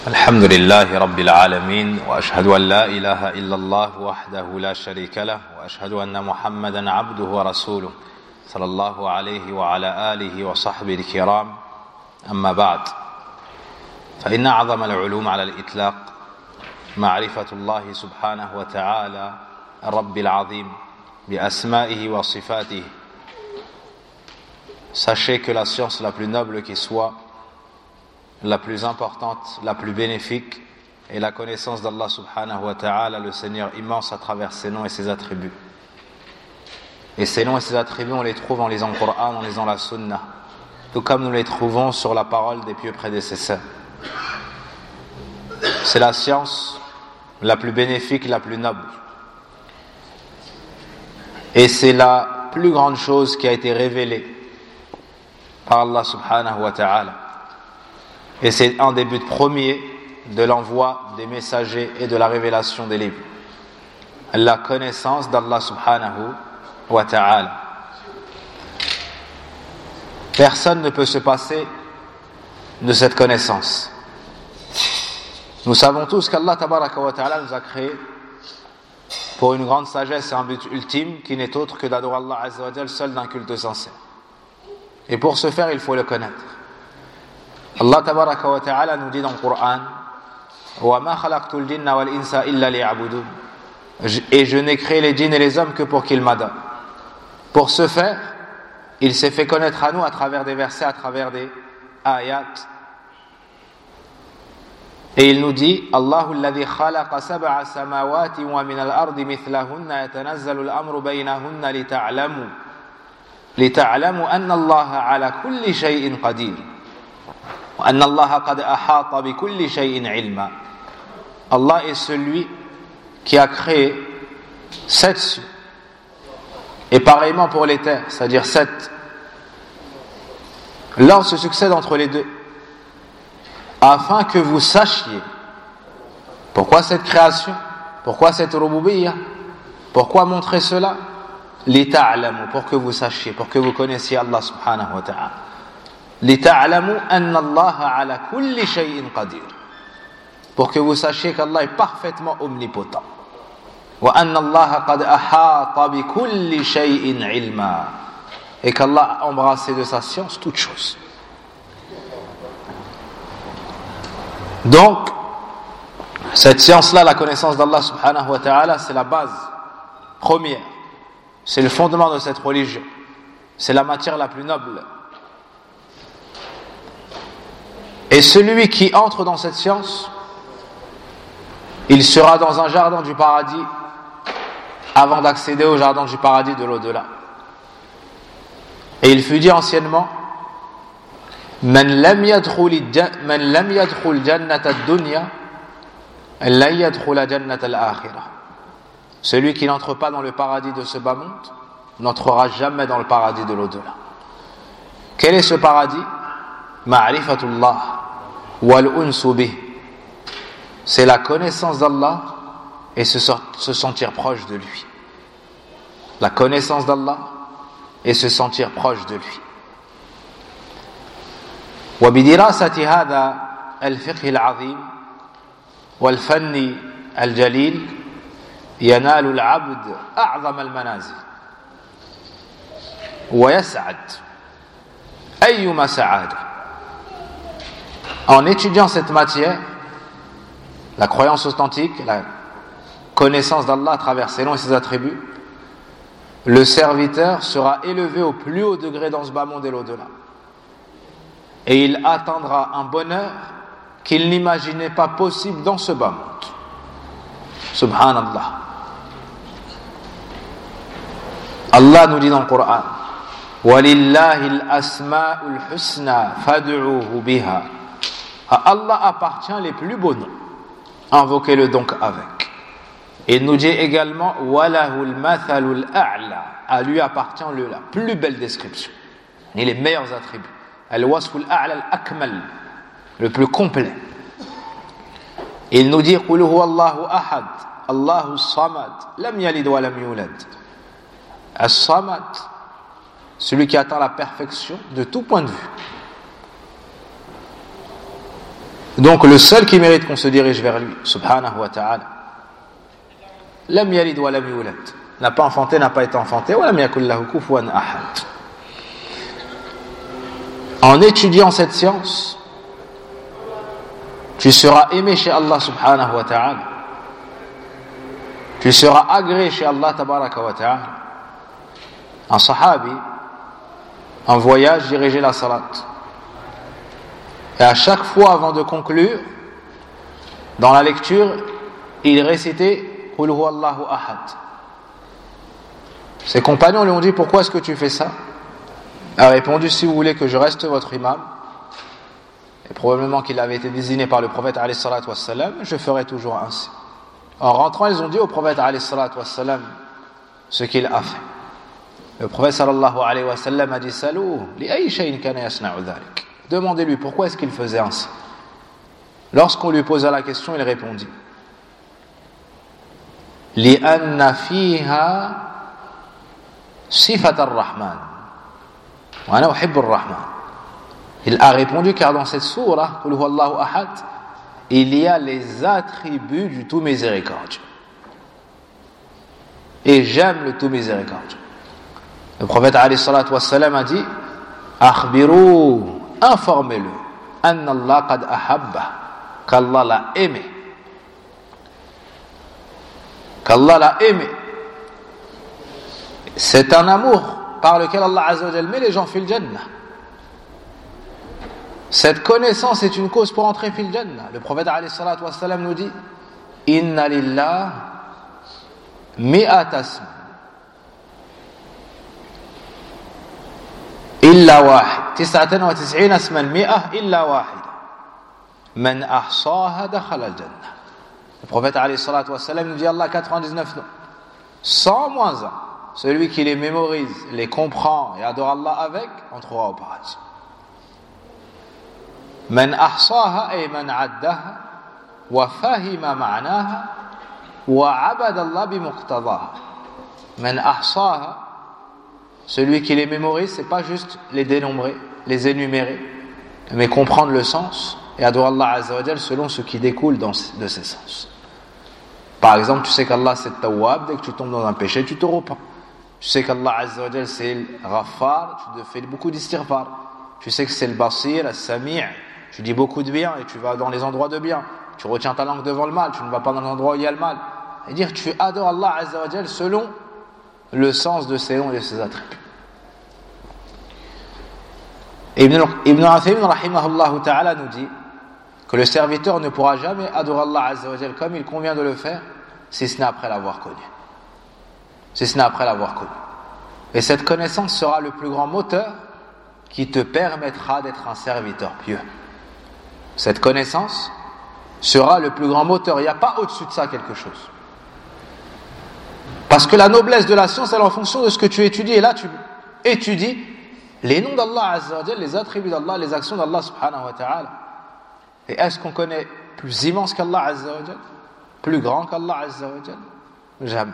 الحمد لله رب العالمين وأشهد أن لا إله إلا الله وحده لا شريك له وأشهد أن محمدا عبده ورسوله صلى الله عليه وعلى آله وصحبه الكرام أما بعد فإن أعظم العلوم على الإطلاق معرفة الله سبحانه وتعالى الرب العظيم بأسمائه وصفاته. Sachez que la science la plus noble qui soit, la plus importante, la plus bénéfique est la connaissance d'Allah subhanahu wa ta'ala, le Seigneur immense à travers ses noms et ses attributs. Et ces noms et ces attributs, on les trouve en lisant le Coran, en lisant la Sunna, tout comme nous les trouvons sur la parole des pieux prédécesseurs. C'est la science la plus bénéfique, la plus noble. Et c'est la plus grande chose qui a été révélée par Allah subhanahu wa ta'ala. Et c'est un des buts premiers de l'envoi des messagers et de la révélation des livres. La connaissance d'Allah subhanahu wa ta'ala. Personne ne peut se passer de cette connaissance. Nous savons tous qu'Allah tabaraka wa ta'ala nous a créés pour une grande sagesse et un but ultime qui n'est autre que d'adorer Allah azza wa jal seul d'un culte sincère. Et pour ce faire, il faut le connaître. Allah tabaraka wa ta'ala nous dit dans le Coran وَمَا خَلَقْتُ الْجِنَّ وَالْإِنسَ إِلَّا لِيَعْبُدُونَ. Et je n'ai créé les djinns et les hommes que pour qu'ils m'adorent. Pour ce faire, il s'est fait connaître à nous à travers des versets, à travers des ayats. Et il nous dit Allahu alladhi khalaqa sab'a samawati wa min al-ardi mithlahunna yatanazzalu al-amru baynahunna lita'lamu anna Allaha ala kulli shay'in qadir. Allah est celui qui a créé 7 cieux. Et pareillement pour les terres, c'est-à-dire 7. L'ordre se succède entre les deux, afin que vous sachiez pourquoi cette création, pourquoi cette rububiyyah, pourquoi montrer cela, pour que vous sachiez, pour que vous connaissiez Allah subhanahu wa ta'ala. Pour que vous sachiez qu'Allah est parfaitement omnipotent. Et qu'Allah a embrassé de sa science toutes choses. Donc, cette science-là, la connaissance d'Allah subhanahu wa ta'ala, c'est la base première. C'est le fondement de cette religion. C'est la matière la plus noble. Et celui qui entre dans cette science, il sera dans un jardin du paradis avant d'accéder au jardin du paradis de l'au-delà. Et il fut dit anciennement Man lam yadkhul jannata ad-dunya la yadkhul jannata al-akhirah. Celui qui n'entre pas dans le paradis de ce bas monde n'entrera jamais dans le paradis de l'au-delà. Quel est ce paradis? Ma'rifatullah wal-unsu bih. C'est la connaissance d'Allah et se sentir proche de lui. La connaissance d'Allah et se sentir proche de lui. وبدراسة هذا الفقه العظيم والفن الجليل ينال العبد أعظم المنازل ويسعد أيما سعادة. En étudiant cette matière, la croyance authentique, la connaissance d'Allah à travers ses noms et ses attributs, le serviteur sera élevé au plus haut degré dans ce bas monde et l'au-delà. Et il atteindra un bonheur qu'il n'imaginait pas possible dans ce bas monde. Subhanallah. Allah nous dit dans le Coran وَلِلَّهِ الْأَسْمَاءُ الْحُسْنَى فَادْعُوهُ بِهَا. À Allah appartient les plus beaux noms. Invoquez-le donc avec. Et il nous dit également وَلَهُ الْمَثَلُ الْأَعْلَى. À lui appartient la plus belle description et les meilleurs attributs. Al-wasf al-a'la al-akmal, le plus complet. Et il nous dit قُلْ هُوَ اللَّهُ أَحَدٌ اللَّهُ الصَّمَدُ لَمْ يَلِدْ وَلَمْ يُولَدْ. As-Samad, celui qui atteint la perfection de tout point de vue. Donc le seul qui mérite qu'on se dirige vers lui, subhanahu wa ta'ala, lam yalid wa lam yulad, n'a pas enfanté, n'a pas été enfanté, wa lam yakul lahu kufuwan ahad. En étudiant cette science, tu seras aimé chez Allah subhanahu wa ta'ala, tu seras agréé chez Allah tabaraka wa ta'ala. Un sahabi, en voyage, dirigeait la salat. Et à chaque fois avant de conclure, dans la lecture, il récitait Qul huwa Allahu ahad. Ses compagnons lui ont dit: pourquoi est-ce que tu fais ça? Il a répondu: si vous voulez que je reste votre imam, et probablement qu'il avait été désigné par le prophète alayhi salatu wassalam, je ferai toujours ainsi. En rentrant, ils ont dit au prophète alayhi salatu wassalam ce qu'il a fait. Le prophète sallallahu alayhi wa sallam a dit: Salou, li ayyi shay'in kana yasna'u dhalik. Demandez-lui pourquoi est-ce qu'il faisait ainsi. Lorsqu'on lui posa la question, il répondit: Li anna fiha sifat ar-Rahman. Wa ana uhibbu ar-Rahman. Il a répondu car dans cette sourate, Qul huwa Allahu ahad, il y a les attributs du tout miséricordieux. Et j'aime le tout miséricordieux. Le prophète alayhi salatu wassalam a dit: Akhbiru, informez-le, anna Allah qad ahabba, qu'Allah l'a aimé. Qu'Allah l'a aimé. C'est un amour par lequel Allah azza wa jalla met les gens fil jannah. Cette connaissance est une cause pour entrer fil jannah. Le prophète alayhi salatu wassalam nous dit: Inna lillah mi'at asma illa wahid, 99 asma mi'ah illa wahida, man ahsaha dakhala al-jannah. Le prophète alayhi salatu wassalam nous dit: Allah 99 noms, 100 moins 1, celui qui les mémorise, les comprend et adore Allah avec, entrera au paradis. Man ahsaha ay man addaha wa fahima ma'naha wa abada Allah bi muqtadaha. Man ahsaha, celui qui les mémorise, c'est pas juste les dénombrer, les énumérer, mais comprendre le sens et adorer Allah azza wa jalla selon ce qui découle de ces sens. Par exemple, tu sais qu'Allah c'est Tawwab, dès que tu tombes dans un péché, tu te repens. Tu sais qu'Allah azza wa jalla c'est le Ghaffar, tu te fais beaucoup d'istighfar. Tu sais que c'est le Basir, le Sami', tu dis beaucoup de bien et tu vas dans les endroits de bien. Tu retiens ta langue devant le mal, tu ne vas pas dans l'endroit où il y a le mal. Et dire tu adores Allah azza wa jalla selon le sens de ses noms et de ses attributs. Ibn Uthaymin rahimahullah ta'ala nous dit que le serviteur ne pourra jamais adorer Allah azza wa jalla comme il convient de le faire si ce n'est après l'avoir connu. Si ce n'est après l'avoir connu. Et cette connaissance sera le plus grand moteur qui te permettra d'être un serviteur pieux. Cette connaissance sera le plus grand moteur. Il n'y a pas au-dessus de ça quelque chose. Parce que la noblesse de la science, elle est en fonction de ce que tu étudies. Et là, tu étudies les noms d'Allah azza wa jalla, les attributs d'Allah, les actions d'Allah subhanahu wa ta'ala. Et est-ce qu'on connaît plus immense qu'Allah azza wa jalla, plus grand qu'Allah azza wa jalla? Jamais.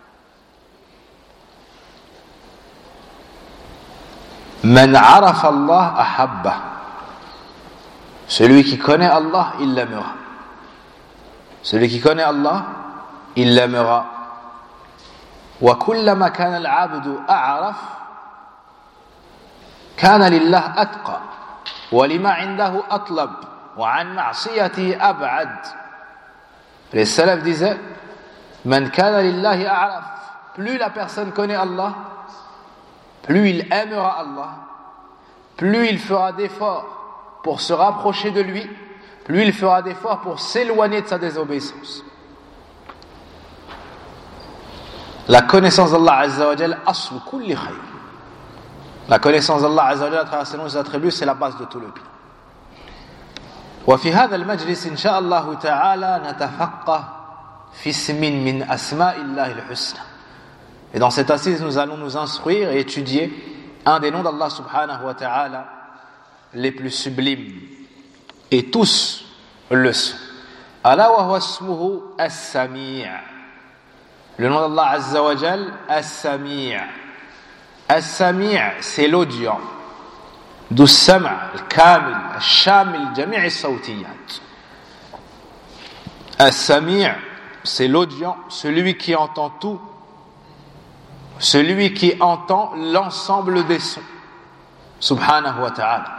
Man arafa Allah ahabba. Celui qui connaît Allah, il l'aimera. Celui qui connaît Allah, il l'aimera. Wa kullama kana al-'abdu a'raf kana lillah atqa wa lima 'indahu atlab wa 'an ma'siyatihi ab'ad. Les salafs disaient: man kana lillahi a'raf. Plus la personne connaît Allah, plus il aimera Allah, plus il fera d'efforts pour se rapprocher de lui, plus il fera d'efforts pour s'éloigner de sa désobéissance. La connaissance d'Allah azza wa jalla, aslu kulli khayr. La connaissance d'Allah azza wa jalla à travers ses noms et ses attributs, c'est la base de tout le bien. وفي هذا المجلس إن شاء الله تعالى نتفقه في اسم من أسماء الله الحسنى. Et dans cette assise, nous allons nous instruire et étudier un des noms d'Allah subhanahu wa ta'ala les plus sublimes. Et tous le sont. Ala wa huwa ismuhu as-Sami'. Le nom d'Allah azza wa jal, as-Sami'. As-Sami', c'est l'audient. du Sam' al-Kamil, al-Shamil, Jami' al-Sawtiyat. Al-Sami', c'est l'audient, celui qui entend tout, celui qui entend l'ensemble des sons. Subhanahu wa ta'ala.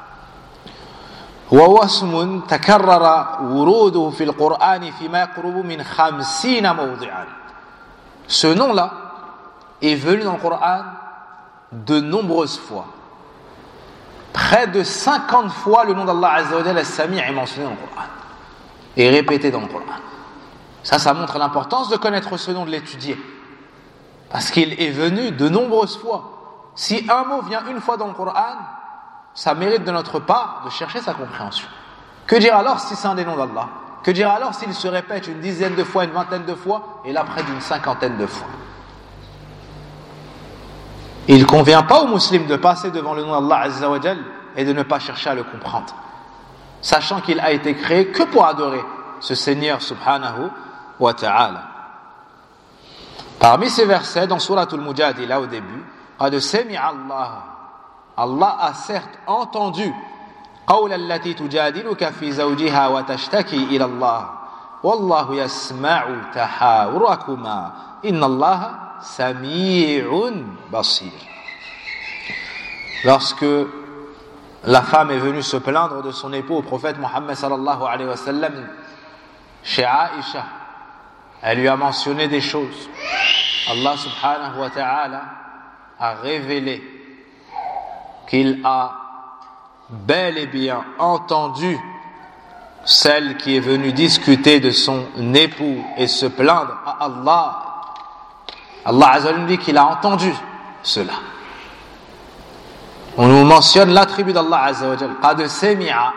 وهو اسم تكرر وروده في القرآن فيما يقرب من 50 موضعا. Ce nom-là est venu dans le Coran de nombreuses fois. Près de 50 fois le nom d'Allah Azza wa Jalla As-Sami' est mentionné dans le Coran et répété dans le Coran. Ça montre l'importance de connaître ce nom, de l'étudier. Parce qu'il est venu de nombreuses fois. Si un mot vient une fois dans le Coran, ça mérite de notre part de chercher sa compréhension. Que dire alors si c'est un des noms d'Allah? Que dire alors s'il se répète une dizaine de fois, une vingtaine de fois, et là près d'une cinquantaine de fois? Il ne convient pas aux musulmans de passer devant le nom d'Allah Azza wa Jal et de ne pas chercher à le comprendre, sachant qu'il a été créé que pour adorer ce Seigneur subhanahu wa ta'ala. Parmi ces versets, dans Suratul Mujadila au début, قَدْ سَمِعَ اللَّهُ, Allah a certes entendu قَوْلَ الَّتِي تُجَادِلُكَ فِي زَوْجِهَا وَتَشْتَكِي إِلَى اللَّهِ وَاللَّهُ يَسْمَعُ تَحَاوُرَكُمَا إِنَّ اللَّهَ سَمِيعٌ بَصِيرٌ. Lorsque la femme est venue se plaindre de son époux au prophète Mohammed sallallahu alayhi wa sallam, chez Aïcha, elle lui a mentionné des choses. Allah subhanahu wa ta'ala a révélé qu'il a bel et bien entendu celle qui est venue discuter de son époux et se plaindre à Allah. Allah Azza wa Jalla dit qu'il a entendu cela. On nous mentionne l'attribut d'Allah Azza wa Jalla, qad sami'a,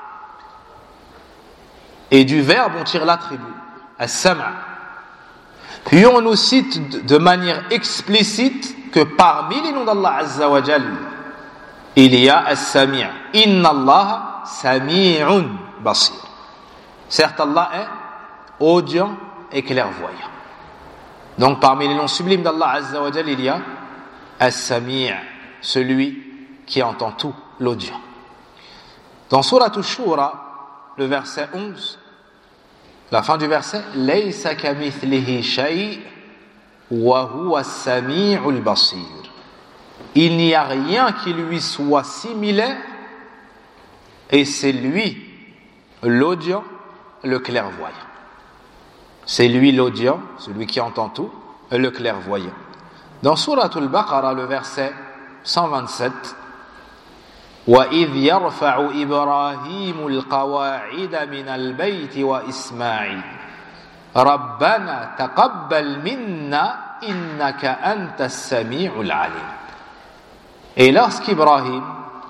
et du verbe on tire l'attribut, as-sam'. Puis on nous cite de manière explicite que parmi les noms d'Allah Azza wa Jalla, il y a as-sami'. Inna Allah sami'un basir. Certes, Allah est audient et clairvoyant. Donc parmi les noms sublimes d'Allah Azza wa Jalla, il y a as-sami', celui qui entend tout, l'audient. Dans Surat Ash-Shura, le verset 11, la fin du verset, Laysa kamithlihi shay' wa huwa as-sami'ul basir. Il n'y a rien qui lui soit similaire et c'est lui l'audient, le clairvoyant. C'est lui l'audient, celui qui entend tout, le clairvoyant. Dans Surat Al-Baqarah, le verset 127, وَإِذْ يَرْفَعُ إِبْرَاهِيمُ الْقَوَاعِدَ مِنَ الْبَيْتِ وَإِسْمَاعِيلُ رَبَّنَا تَقَبَّلْ مِنَّا إِنَّكَ أَنْتَ السَّمِيعُ الْعَلِيمُ. Et lorsqu'Ibrahim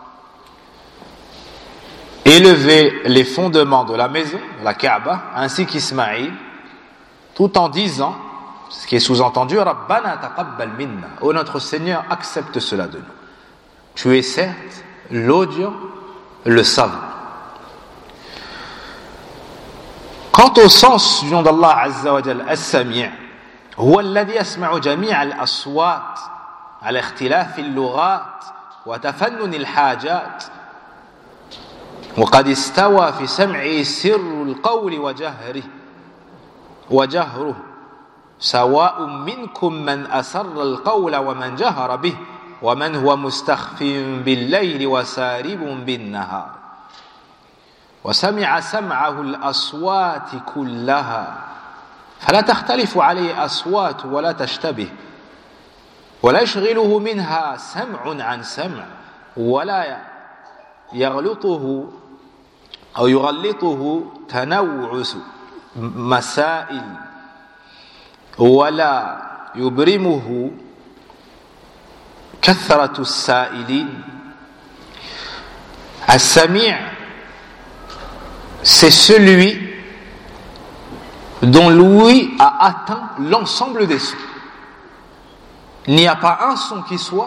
élevait les fondements de la maison, de la Kaaba, ainsi qu'Ismaïl, tout en disant, ce qui est sous-entendu, Rabbana taqabbal minna, ô notre Seigneur, accepte cela de nous. Tu es certes l'audient, le savant. Quant au sens du nom d'Allah Azza wa Jalla, As-Sami', هو الذي يسمع جميع الأصوات على اختلاف اللغات وتفنن الحاجات وقد استوى في سمعه سر القول وجهره سواء منكم من أسر القول ومن جهر به ومن هو مستخف بالليل وسارب بالنهار وسمع سمعه الأصوات كلها فلا تختلف عليه أصوات ولا تشتبه ولا يشغله منها سمع عن سمع ولا يغلطه أو يغلطه تنوع مسائل ولا يبرمه كثرة السائلين. As-Sami', c'est celui dont l'ouïe a atteint l'ensemble des sons. Il n'y a pas un son qui soit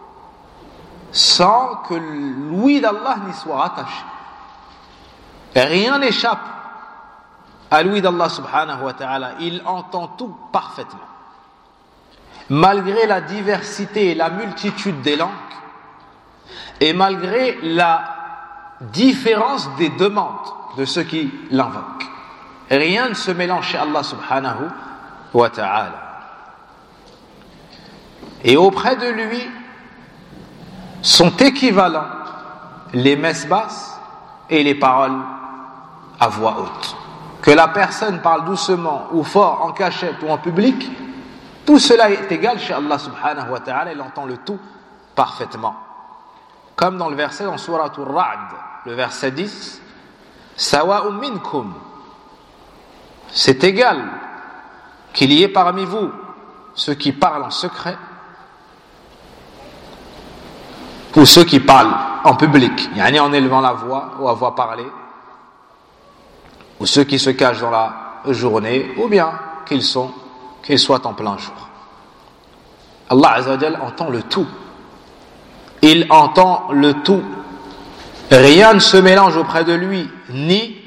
sans que l'ouïe d'Allah n'y soit rattaché. Et rien n'échappe à l'ouïe d'Allah subhanahu wa ta'ala. Il entend tout parfaitement. Malgré la diversité et la multitude des langues, et malgré la différence des demandes de ceux qui l'invoquent. Rien ne se mélange chez Allah subhanahu wa ta'ala. Et auprès de lui sont équivalents les messes basses et les paroles à voix haute. Que la personne parle doucement ou fort, en cachette ou en public, tout cela est égal chez Allah subhanahu wa ta'ala, il entend le tout parfaitement. Comme dans le verset dans Surat Ar-Ra'd, le verset 10, Sawa'un minkum, c'est égal qu'il y ait parmi vous ceux qui parlent en secret ou ceux qui parlent en public, yani en élevant la voix ou à voix parlée, ou ceux qui se cachent dans la journée, ou bien qu'ils soient en plein jour. Allah Azza wa Jal entend le tout. Il entend le tout. Rien ne se mélange auprès de lui, ni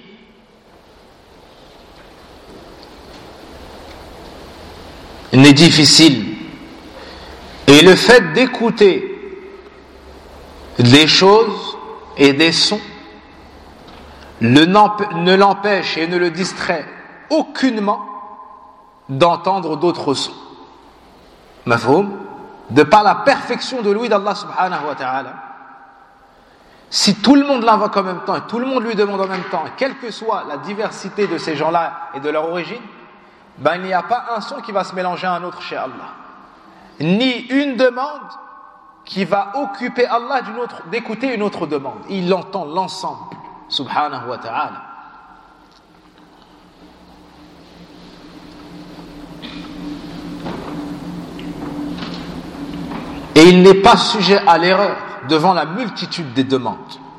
n'est difficile. Et le fait d'écouter des choses et des sons ne l'empêche et ne le distrait aucunement d'entendre d'autres sons. Mafhoum? De par la perfection de l'ouïe d'Allah subhanahu wa ta'ala, si tout le monde l'invoque en même temps et tout le monde lui demande en même temps, quelle que soit la diversité de ces gens-là et de leur origine, il n'y a pas un son qui va se mélanger à un autre chez Allah, ni une demande qui va occuper Allah d'écouter une autre demande. Il entend l'ensemble subhanahu wa ta'ala. Et il n'est pas sujet à l'erreur devant la multitude des demandes.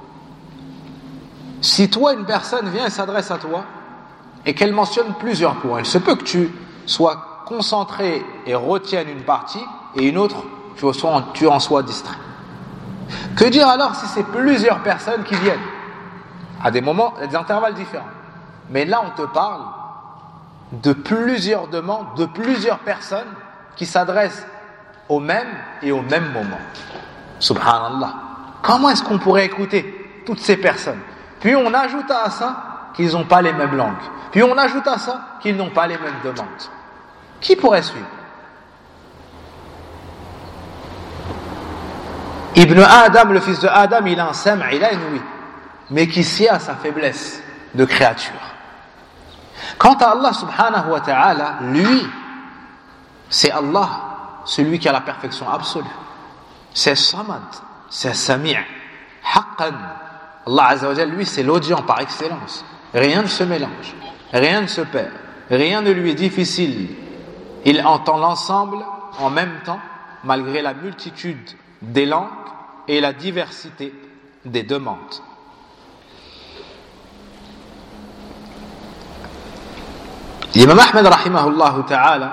Si toi, une personne vient et s'adresse à toi et qu'elle mentionne plusieurs points, il se peut que tu sois concentré et retiennes une partie et une autre, tu en sois distrait. Que dire alors si c'est plusieurs personnes qui viennent à des moments, à des intervalles différents? Mais là, on te parle de plusieurs demandes, de plusieurs personnes qui s'adressent au même et au même moment. Subhanallah. Comment est-ce qu'on pourrait écouter toutes ces personnes? Puis on ajoute à ça qu'ils n'ont pas les mêmes langues. Puis on ajoute à ça qu'ils n'ont pas les mêmes demandes. Qui pourrait suivre? Ibn Adam, le fils de Adam, il a un sam', il a une ouïe, mais qui sied à sa faiblesse de créature. Quant à Allah subhanahu wa ta'ala, lui, c'est Allah, celui qui a la perfection absolue. C'est Samad, c'est Sami', Haqqan. Allah Azza wa Jal, lui, c'est l'audient par excellence. Rien ne se mélange, rien ne se perd, rien ne lui est difficile. Il entend l'ensemble en même temps, malgré la multitude des langues et la diversité des demandes. L'imam Ahmed rahimahullah ta'ala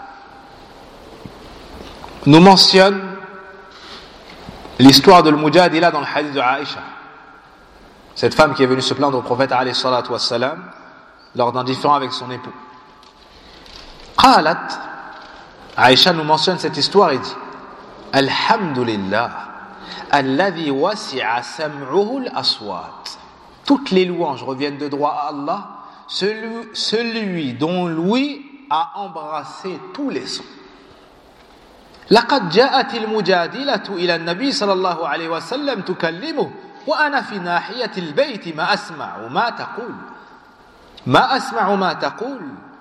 nous mentionne l'histoire de l'Mujadila dans le hadith de Aïcha, cette femme qui est venue se plaindre au prophète alayhi salatu wassalam lors d'un différend avec son époux. Qalat, Aïcha nous mentionne cette histoire et dit: Alhamdulillah alladhi wasi'a sam'uhu al-aswat. Toutes les louanges reviennent de droit à Allah, celui dont l'ouïe a embrassé tous les sons. لقد جاءت المجادلة إلى النبي صلى الله عليه وسلم تكلمه وأنا في ناحية البيت ما أسمع ما تقول.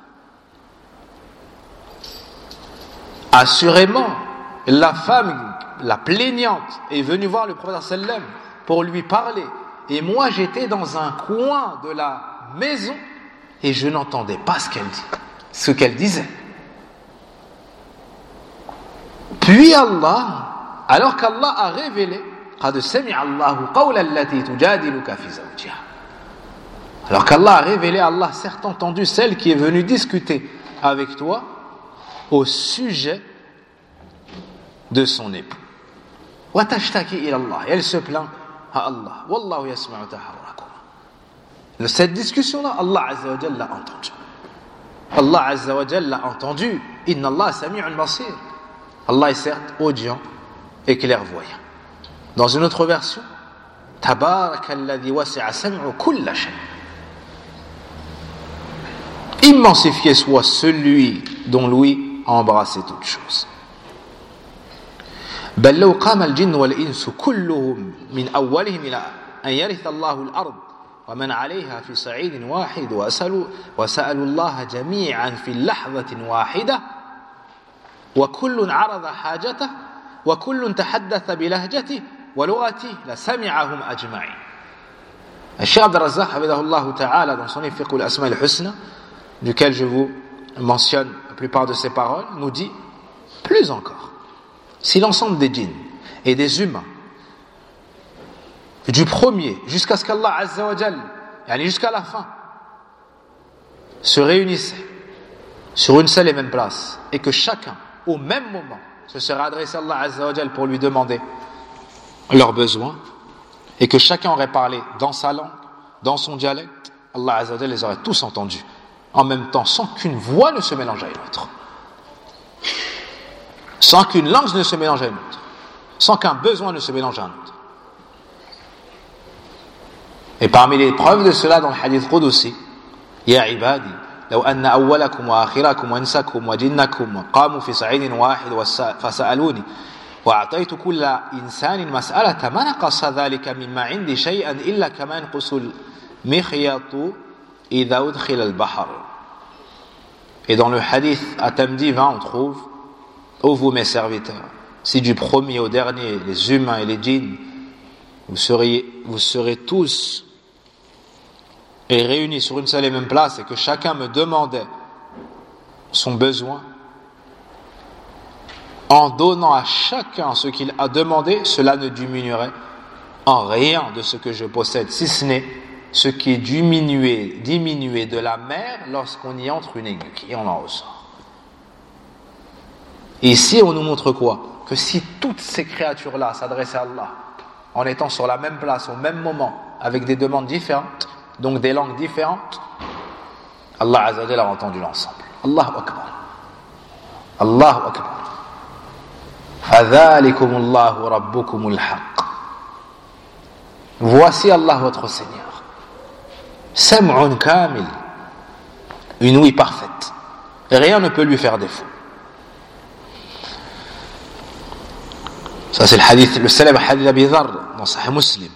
Assurément, la femme, la plaignante, est venue voir le prophète sallam pour lui parler. Et moi, j'étais dans un coin de la maison et je n'entendais pas ce qu'elle disait. Puis Allah, alors qu'Allah a révélé, alors qu'Allah a révélé, Allah certes entendu celle qui est venue discuter avec toi au sujet de son époux. Et elle se plaint à Allah. Wallahu yasma'u tahawurakum. Cette discussion-là, Allah Azza wa Jalla l'a entendue. Allah Azza wa Jalla l'a entendue. Inna Allah sami'un basir. Allah est certes audient et clairvoyant. Dans une autre version, Tabarakalladhi wasi'a sam'u kulla shay. Immensifié soit celui dont l'ouïe a embrassé toutes choses. بل لو قام الجن والإنس كلهم من أولهم إلى أن يرث الله الأرض ومن عليها في صعيد واحد وسألوا الله جميعا في لحظة واحدة وكل عرض حاجته وكل تحدث بلهجته ولغته لسمعهم أجمعين. الشيخ عبد الرزاق حفظه الله تعالى dans son livre Fiqh al-Asma' al-Husna, duquel je vous mentionne la plupart de ces paroles, nous dit plus encore. Si l'ensemble des djinns et des humains, du premier jusqu'à ce qu'Allah Azza wa Jal, jusqu'à la fin, se réunissaient sur une seule et même place, et que chacun, au même moment, se serait adressé à Allah Azza wa Jal pour lui demander leurs besoins, et que chacun aurait parlé dans sa langue, dans son dialecte, Allah Azza wa Jal les aurait tous entendus, en même temps, sans qu'une voix ne se mélange à une autre. Sans qu'une langue ne se mélange à une autre, sans qu'un besoin ne se mélange à un autre. Et parmi les preuves de cela dans le hadith Qudusi, Ya ibadi, law anna awwalakum wa akhirakum wa insakum wa jinnakum qamu fi sa'idin wahid fasa'aluni wa a'taytu kulla insanin mas'alata ma naqasa dhalika mimma 'indi shay'an illa kama yanqusu al-mikhyatu idha udkhila al-bahr. Et dans le hadith At-Tamdi 20, on trouve: ô vous mes serviteurs, si du premier au dernier, les humains et les djinns, vous serez tous réunis sur une seule et même place, et que chacun me demandait son besoin, en donnant à chacun ce qu'il a demandé, cela ne diminuerait en rien de ce que je possède, si ce n'est ce qui est diminué de la mer lorsqu'on y entre une aiguille, et on en ressort. Et ici, on nous montre quoi? Que si toutes ces créatures-là s'adressaient à Allah, en étant sur la même place, au même moment, avec des demandes différentes, donc des langues différentes, Allah Azza wa Jalla a entendu l'ensemble. Allahu Akbar. Allahu Akbar. Fadhalikumullahu rabbukumul haqq. Voici Allah votre Seigneur. Sam'un kamil. Une ouïe parfaite. Rien ne peut lui faire défaut. Ça c'est le célèbre hadith d'Abi Dharr dans Sahih Muslim.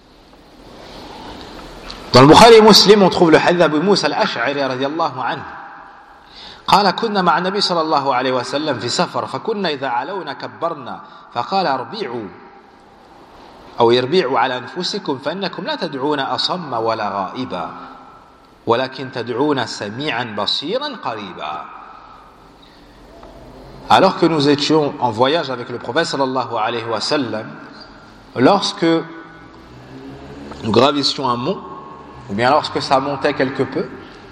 Dans le Bukhari et Muslim, on trouve le hadith d'Abu Musa al-Ash'ari radiyallahu anhu. قال كنا مع النبي صلى الله عليه وسلم في سفر فكنا إذا علونا كبرنا فقال اربعوا أو يربعوا على أنفسكم فإنكم لا تدعون أصم ولا غائبا ولكن تدعون سميعا بصيرا قريبا. Alors que nous étions en voyage avec le prophète sallallahu alayhi wa sallam, lorsque nous gravissions un mont, ou bien lorsque ça montait quelque peu,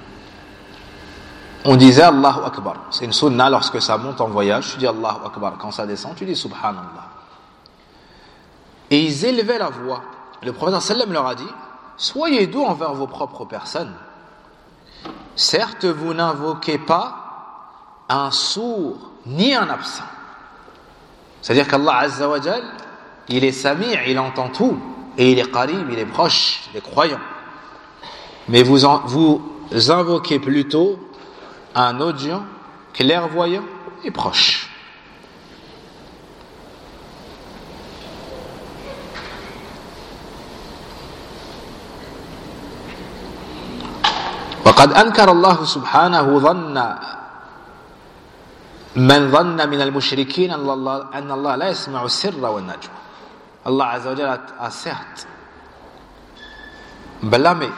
on disait Allahu Akbar. C'est une sunna, lorsque ça monte en voyage, tu dis Allahu Akbar. Quand ça descend, tu dis Subhanallah. Et ils élevaient la voix. Le prophète sallam leur a dit: soyez doux envers vos propres personnes. Certes, vous n'invoquez pas un sourd ni un absent. C'est-à-dire qu'Allah Azza wa Jal, il est Sami', il entend tout, et il est Qarib, il est proche des croyants. Mais vous invoquez plutôt un audient, clairvoyant et proche. وقد أنكر الله سبحانه ظن من ظن من المشركين أن الله لا يسمع السر والنجوى. Allah Azza wa Jalla a certes blâmé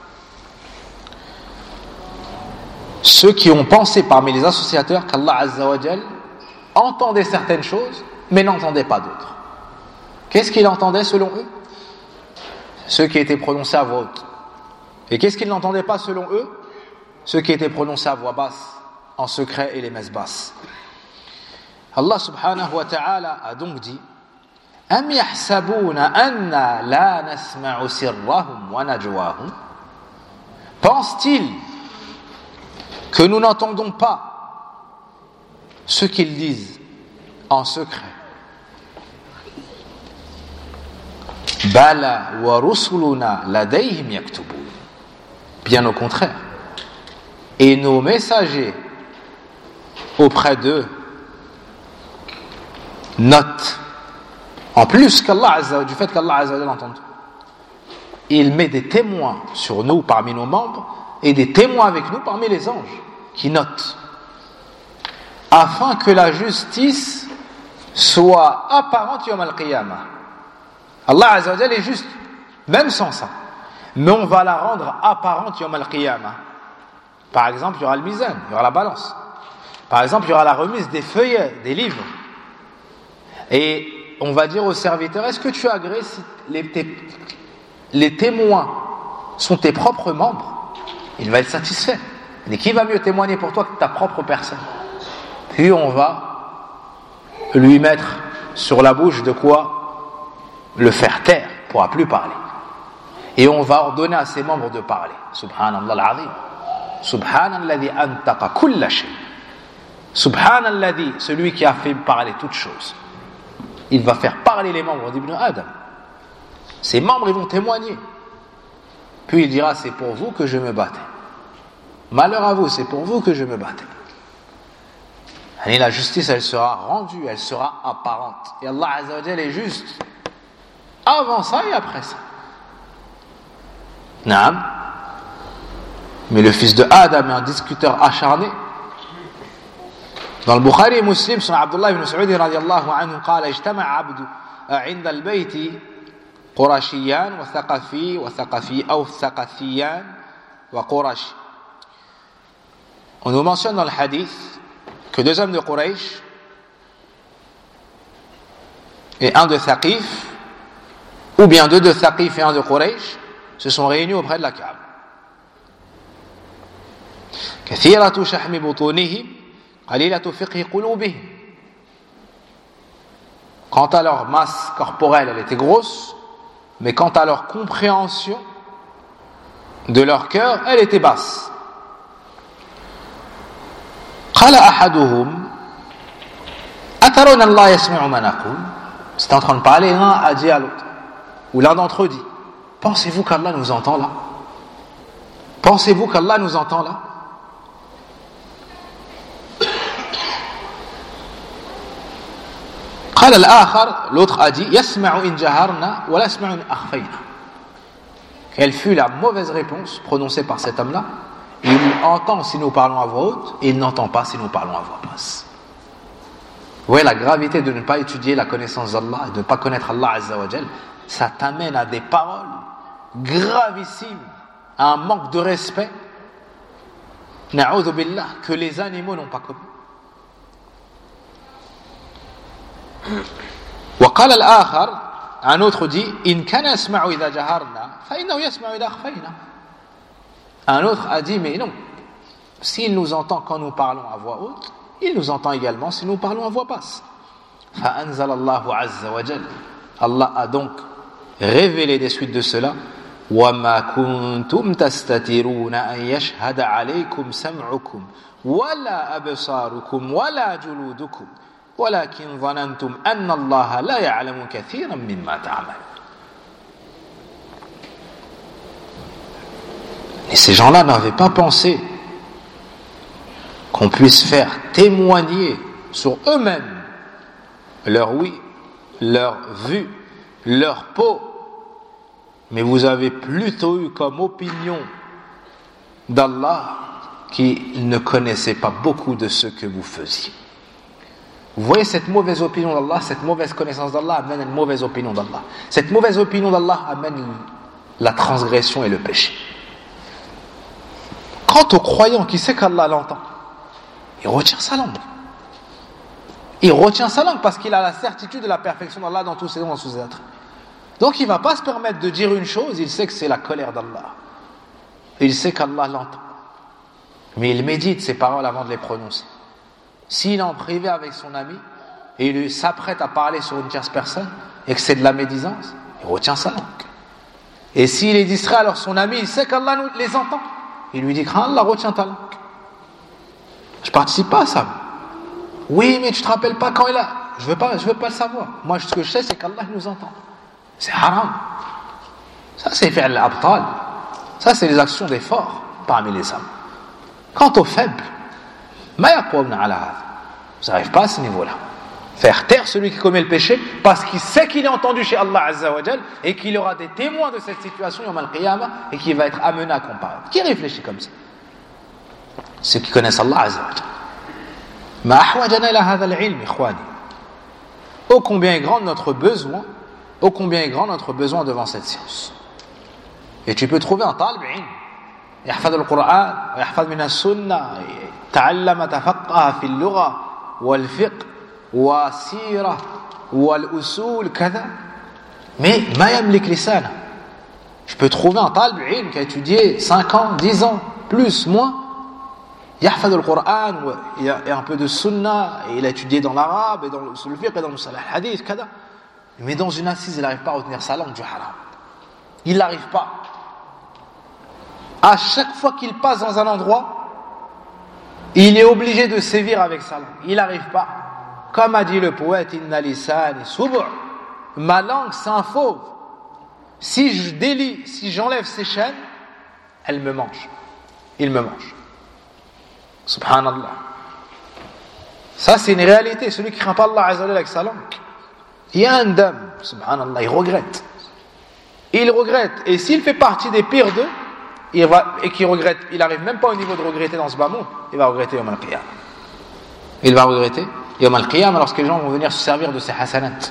ceux qui ont pensé parmi les associateurs qu'Allah Azza wa Jalla entendait certaines choses mais n'entendait pas d'autres. Qu'est-ce qu'il entendait selon eux? Ceux qui étaient prononcés à voix haute. Et qu'est-ce qu'ils n'entendaient pas selon eux? Ceux qui étaient prononcés à voix basse, en secret, et les messes basses. Allah subhanahu wa ta'ala a donc dit: Am yahsabuna anna la nasma'u sirrahum wa najwahum. Pense-t-il que nous n'entendons pas ce qu'ils disent en secret Bala wa rusuluna ladayhim yaktubun. Bien au contraire. Et nos messagers auprès d'eux notent, en plus du fait qu'Allah Azza wa Jalla entend tout, il met des témoins sur nous parmi nos membres et des témoins avec nous parmi les anges qui notent, afin que la justice soit apparente yawm al-qiyamah. Allah Azza wa Jalla est juste, même sans ça, mais on va la rendre apparente yawm al-qiyamah. Par exemple, il y aura le mizan, il y aura la balance. Par exemple, il y aura la remise des feuillets, des livres. Et on va dire au serviteur, est-ce que tu agrées si les témoins sont tes propres membres? Il va être satisfait. Mais qui va mieux témoigner pour toi que ta propre personne? Puis on va lui mettre sur la bouche de quoi le faire taire, il ne pourra plus parler. Et on va ordonner à ses membres de parler. Subhanallah al-azim. Subhanalladhi antaqa kulla shay. Subhanalladhi, celui qui a fait parler toutes choses. Il va faire parler les membres d'Ibn Adam. Ses membres, ils vont témoigner. Puis il dira, c'est pour vous que je me battais. Malheur à vous, c'est pour vous que je me battais. Et la justice, elle sera rendue, elle sera apparente. Et Allah Azza wa Jalla est juste avant ça et après ça. Naam. Mais le fils de Adam est un discuteur acharné. Dans le Bukhari et Muslim, sur Abdullah ibn Saoudi radiallahu anhu, قال اجتمع عبد عند البيت قرشيان وثقفي أو ثقفيان وقرشي. On nous mentionne dans le hadith que 2 hommes de Quraysh et un de Thaqif, ou bien 2 de Thaqif et un de Quraysh, se sont réunis auprès de la Kaaba. كثيرة شحم بطونهم قليلة فقه قلوبهم. Quant à leur masse corporelle, elle était grosse, mais quant à leur compréhension de leur cœur, elle était basse. قال أحدهم أترون الله يسمع ما نقول. C'est en train de parler, l'un a dit à l'autre, ou l'un d'entre eux dit, pensez-vous qu'Allah nous entend là? Pensez-vous qu'Allah nous entend là? قال الآخر, l'autre a dit, يسمع إن جهرنا ولا يسمع إن أخفينا. Quelle fut la mauvaise réponse prononcée par cet homme-là? Il entend si nous parlons à voix haute et il n'entend pas si nous parlons à voix basse. Vous voyez la gravité de ne pas étudier la connaissance d'Allah et de ne pas connaître Allah Azza wa Jal. Ça t'amène à des paroles gravissimes, à un manque de respect, na'udhu billah, que les animaux n'ont pas commis. وقال الآخر, un autre dit, إن كان يسمع إذا جهرنا فإنه يسمع إذا أخفينا. Un autre a dit, mais non, s'il nous entend quand nous parlons à voix haute, il nous entend également si nous parlons à voix basse. فأنزل الله عز وجل. Allah a donc révélé des suites de cela. وما كنتم تستترون أن يشهد عليكم سمعكم ولا أبصاركم ولا جلودكم ولكن ظننتم أن الله لا يعلم كثيرا مما تعملون. Et ces gens-là n'avaient pas pensé qu'on puisse faire témoigner sur eux-mêmes leur ouïe, leur vue, leur peau. Mais vous avez plutôt eu comme opinion d'Allah qu'il ne connaissait pas beaucoup de ce que vous faisiez. Vous voyez, cette mauvaise opinion d'Allah, cette mauvaise connaissance d'Allah amène une mauvaise opinion d'Allah. Cette mauvaise opinion d'Allah amène la transgression et le péché. Quant au croyant qui sait qu'Allah l'entend, il retient sa langue. Il retient sa langue parce qu'il a la certitude de la perfection d'Allah dans tous ses noms, dans tous ses attributs. Donc il ne va pas se permettre de dire une chose, il sait que c'est la colère d'Allah. Il sait qu'Allah l'entend. Mais il médite ses paroles avant de les prononcer. S'il est en privé avec son ami et il s'apprête à parler sur une tierce personne et que c'est de la médisance, il retient sa langue. Et s'il est distrait, alors son ami, il sait qu'Allah les entend. Il lui dit, crains Allah, retiens ta langue. Je participe pas à ça. Oui, mais tu te rappelles pas quand il a. Je veux pas le savoir. Moi, ce que je sais, c'est qu'Allah nous entend. C'est haram. Ça, c'est fi'l al-abtal. Ça, c'est les actions des forts parmi les hommes. Quant aux faibles, ma yaqawna ala hada. Vous n'arrivez pas à ce niveau-là. Faire taire celui qui commet le péché parce qu'il sait qu'il est entendu chez Allah Azza wa Jal et qu'il y aura des témoins de cette situation yawm al-qiyamah et qu'il va être amené à comparaître. Qui réfléchit comme ça? Ceux qui connaissent Allah Azza wa Jal. Ma ahwajana ila hadha al-ilm, ikhwani. Ô combien est grand notre besoin, ô combien est grand notre besoin devant cette science. Et tu peux trouver un talib ilm, يحفظ القرآن ويحفظ من السنة تعلم تفقه في اللغة والفقه والسيرة والأصول كذا mais ما يملك لسانه. Je peux trouver un talib ilm qui a étudié 5 ans, 10 ans, plus, moins, يحفظ القرآن et un peu de sunna, et il a étudié dans l'arabe et dans le fiqh et dans le salah hadith كذا, mais dans une assise il n'arrive pas à retenir sa langue du haram. Il n'arrive pas. À chaque fois qu'il passe dans un endroit, il est obligé de sévir avec sa langue. Il n'arrive pas. Comme a dit le poète, Inna lisani subu', ma langue c'est un fauve. Si je délie, si j'enlève ses chaînes, elle me mange. Il me mange. Subhanallah. Ça c'est une réalité. Celui qui craint pas Allah Azza wa Jalla avec sa langue, il y a un dame, subhanallah, il regrette. Il regrette. Et s'il fait partie des pires d'eux, et qui regrette, il n'arrive même pas au niveau de regretter dans ce bas monde, il va regretter Yawm al-Qiyamah. Il va regretter Yawm al-Qiyamah lorsque les gens vont venir se servir de ces hasanat.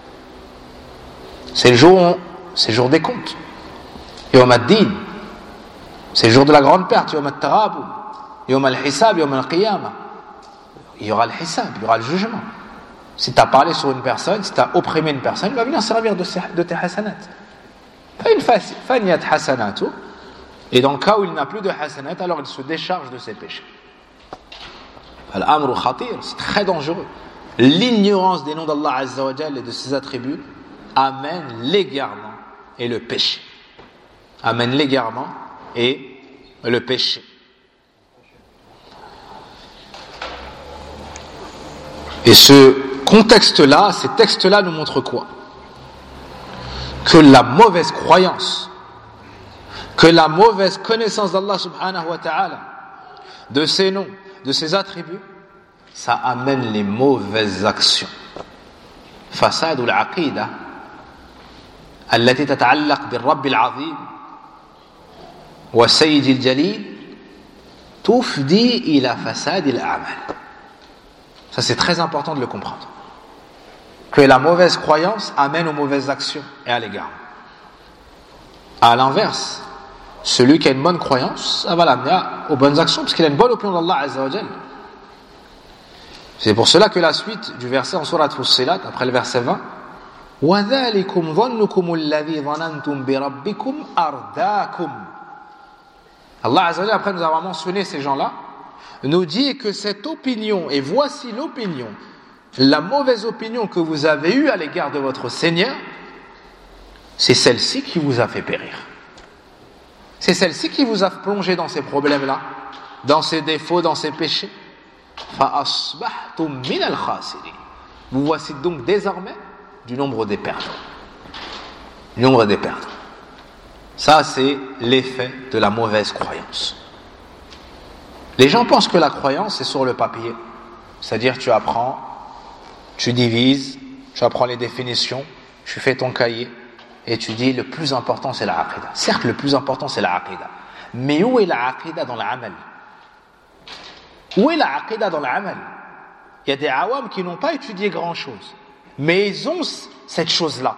C'est le jour des comptes. Yawm al-Din. C'est le jour de la grande perte. Yawm al-Tarabun. Yawm al-Hisab, Yawm al-Qiyamah. Il y aura le hisab, il y aura le jugement. Si tu as parlé sur une personne, si tu as opprimé une personne, il va venir servir de tes hasanat. Faniyat hasanatu. Et dans le cas où il n'a plus de hasanat, alors il se décharge de ses péchés. Al-amru khatir, c'est très dangereux. L'ignorance des noms d'Allah Azza wa Jalla et de ses attributs amène l'égarement et le péché. Amène l'égarement et le péché. Et ce contexte-là, ces textes-là nous montrent quoi? Que la mauvaise croyance, que la mauvaise connaissance d'Allah subhanahu wa ta'ala, de ses noms, de ses attributs, ça amène les mauvaises actions. فساد العقيدة التي تتعلق بالرب العظيم والسيد الجليل تفضي إلى فساد الأعمال. Ça c'est très important de le comprendre. Que la mauvaise croyance amène aux mauvaises actions et à l'égard. À l'inverse, celui qui a une bonne croyance, ça va l'amener aux bonnes actions, parce qu'il a une bonne opinion d'Allah Azza wa Jalla. C'est pour cela que la suite du verset en sourate Fussilat, après le verset 20, وَذَلِكُمْ ظَنُّكُمُ الَّذِي ظَنَنْتُمْ بِرَبِّكُمْ أَرْدَاكُمْ. Allah Azza wa Jalla, après nous avoir mentionné ces gens-là, nous dit que cette opinion, et voici l'opinion, la mauvaise opinion que vous avez eue à l'égard de votre Seigneur, c'est celle-ci qui vous a fait périr. C'est celle-ci qui vous a plongé dans ces problèmes-là, dans ces défauts, dans ces péchés. فَأَصْبَحْتُمْ مِنَ الْخَاسِرِينَ. Vous voici donc désormais du nombre des perdants. Du nombre des perdants. Ça, c'est l'effet de la mauvaise croyance. Les gens pensent que la croyance est sur le papier. C'est-à-dire, tu apprends, tu divises, tu apprends les définitions, tu fais ton cahier, et tu dis le plus important c'est la aqida. Certes, le plus important c'est la aqida. Mais où est la aqida dans l'amal? Où est la aqida dans l'amal? Il y a des awam qui n'ont pas étudié grand-chose, mais ils ont cette chose-là.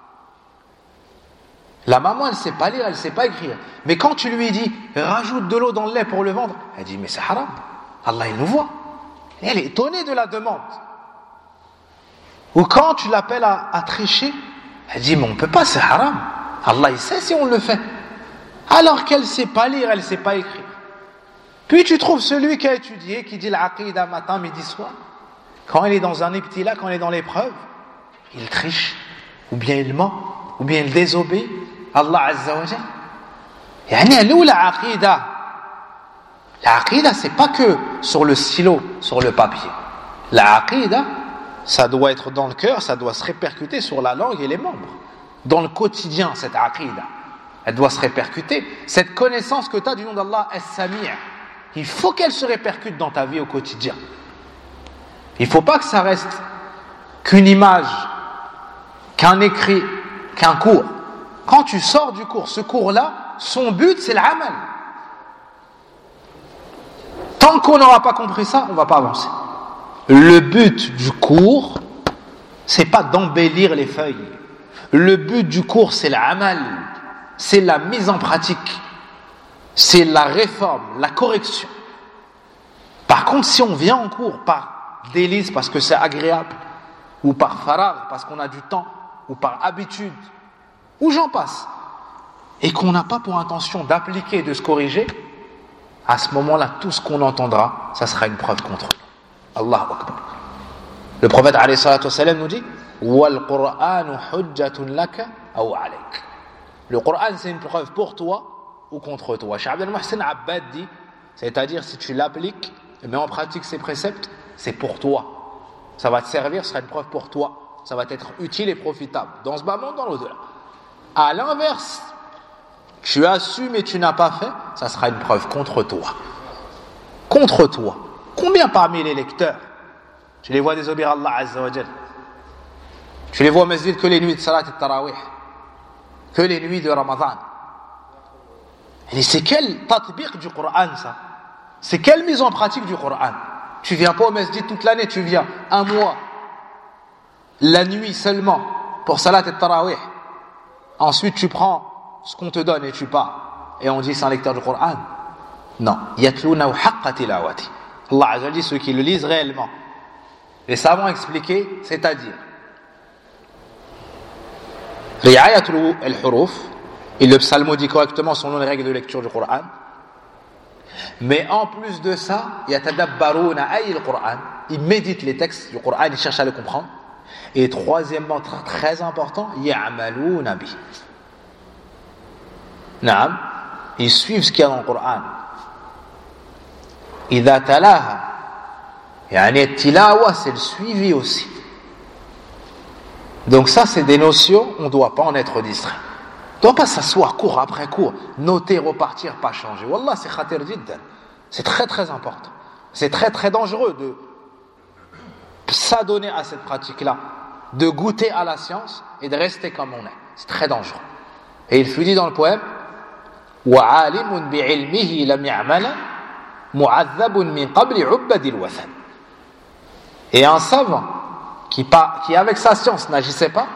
La maman, elle ne sait pas lire, elle ne sait pas écrire. Mais quand tu lui dis, rajoute de l'eau dans le lait pour le vendre, elle dit, mais c'est haram. Allah, il nous voit. Et elle est étonnée de la demande. Ou quand tu l'appelles à tricher, elle dit, mais on ne peut pas, c'est haram. Allah, il sait si on le fait. Alors qu'elle ne sait pas lire, elle ne sait pas écrire. Puis tu trouves celui qui a étudié, qui dit l'aqida matin, midi, soir. Quand il est dans un ibtila, quand il est dans l'épreuve, il triche, ou bien il ment, ou bien il désobéit. Allah Azza wa Jalla. Yani, elle est où la aqida? La aqida, c'est pas que sur le stylo, sur le papier. La aqida, ça doit être dans le cœur, ça doit se répercuter sur la langue et les membres. dans le quotidien, cette aqida. Elle doit se répercuter. Cette connaissance que tu as du nom d'Allah, As-Sami', il faut qu'elle se répercute dans ta vie au quotidien. Il ne faut pas que ça reste qu'une image, qu'un écrit, qu'un cours. Quand tu sors du cours, ce cours-là, son but, c'est l'amal. Tant qu'on n'aura pas compris ça, on ne va pas avancer. Le but du cours, c'est pas d'embellir les feuilles. Le but du cours, c'est l'amal. C'est la mise en pratique. C'est la réforme, la correction. Par contre, si on vient en cours par délice, parce que c'est agréable, ou par faragh, parce qu'on a du temps, ou par habitude, ou j'en passe, et qu'on n'a pas pour intention d'appliquer, de se corriger, à ce moment-là, tout ce qu'on entendra, ça sera une preuve contre nous. Allahu Akbar. Le prophète alayhi salatu wassalam nous dit wal Qur'anu hujjatun laka aw alayk. Le Coran, c'est une preuve pour toi ou contre toi. Cheikh Abdel Mohsen Abbad dit, c'est-à-dire si tu l'appliques, mais en pratique ces préceptes, c'est pour toi. Ça va te servir, ce sera une preuve pour toi. Ça va t'être utile et profitable, dans ce bas monde, dans l'au-delà. À l'inverse, tu as su mais tu n'as pas fait, ça sera une preuve contre toi. Contre toi. Combien parmi les lecteurs, tu les vois désobéir à Allah Azza wa Jal? Tu les vois au masjid que les nuits de Salat et Tarawih, que les nuits de Ramadan. Et c'est quel tatbiq du Coran ça? C'est quelle mise en pratique du Coran? Tu viens pas au masjid toute l'année, tu viens un mois, la nuit seulement, pour Salat et Tarawih. Ensuite tu prends ce qu'on te donne et tu pars. Et on dit c'est un lecteur du Coran. Non. Yatlunahu haqqa tilawati. Allah Azza wa Jalla dit ceux qui le lisent réellement. Les savants expliquaient, c'est-à-dire ri'ayatul al-huruf, il le psalmodie correctement selon les règles de lecture du Coran. Mais en plus de ça, yatadabbaruna ay al-Qur'an, ils méditent les textes du Coran, ils cherchent à le comprendre. Et troisièmement, très important, ya'maluna bi. Naam, ils suivent ce qu'il y a dans le Coran. Idha talaha, yani tilawa, c'est le suivi aussi. Donc ça, c'est des notions, on ne doit pas en être distrait. On ne doit pas s'asseoir cours après cours, noter, repartir, pas changer. Wallah, c'est khatir jiddan. C'est très très important. C'est très très dangereux de s'adonner à cette pratique-là, de goûter à la science et de rester comme on est. C'est très dangereux. Et il fut dit dans le poème وَعَالِمٌ بِعِلْمِهِ لَمْ يَعْمَلَ مُعَذَّبٌ مِنْ قَبْلِ عُبَّدِ الْوَثَنِ. Et un savant qui avec sa science n'agissait pas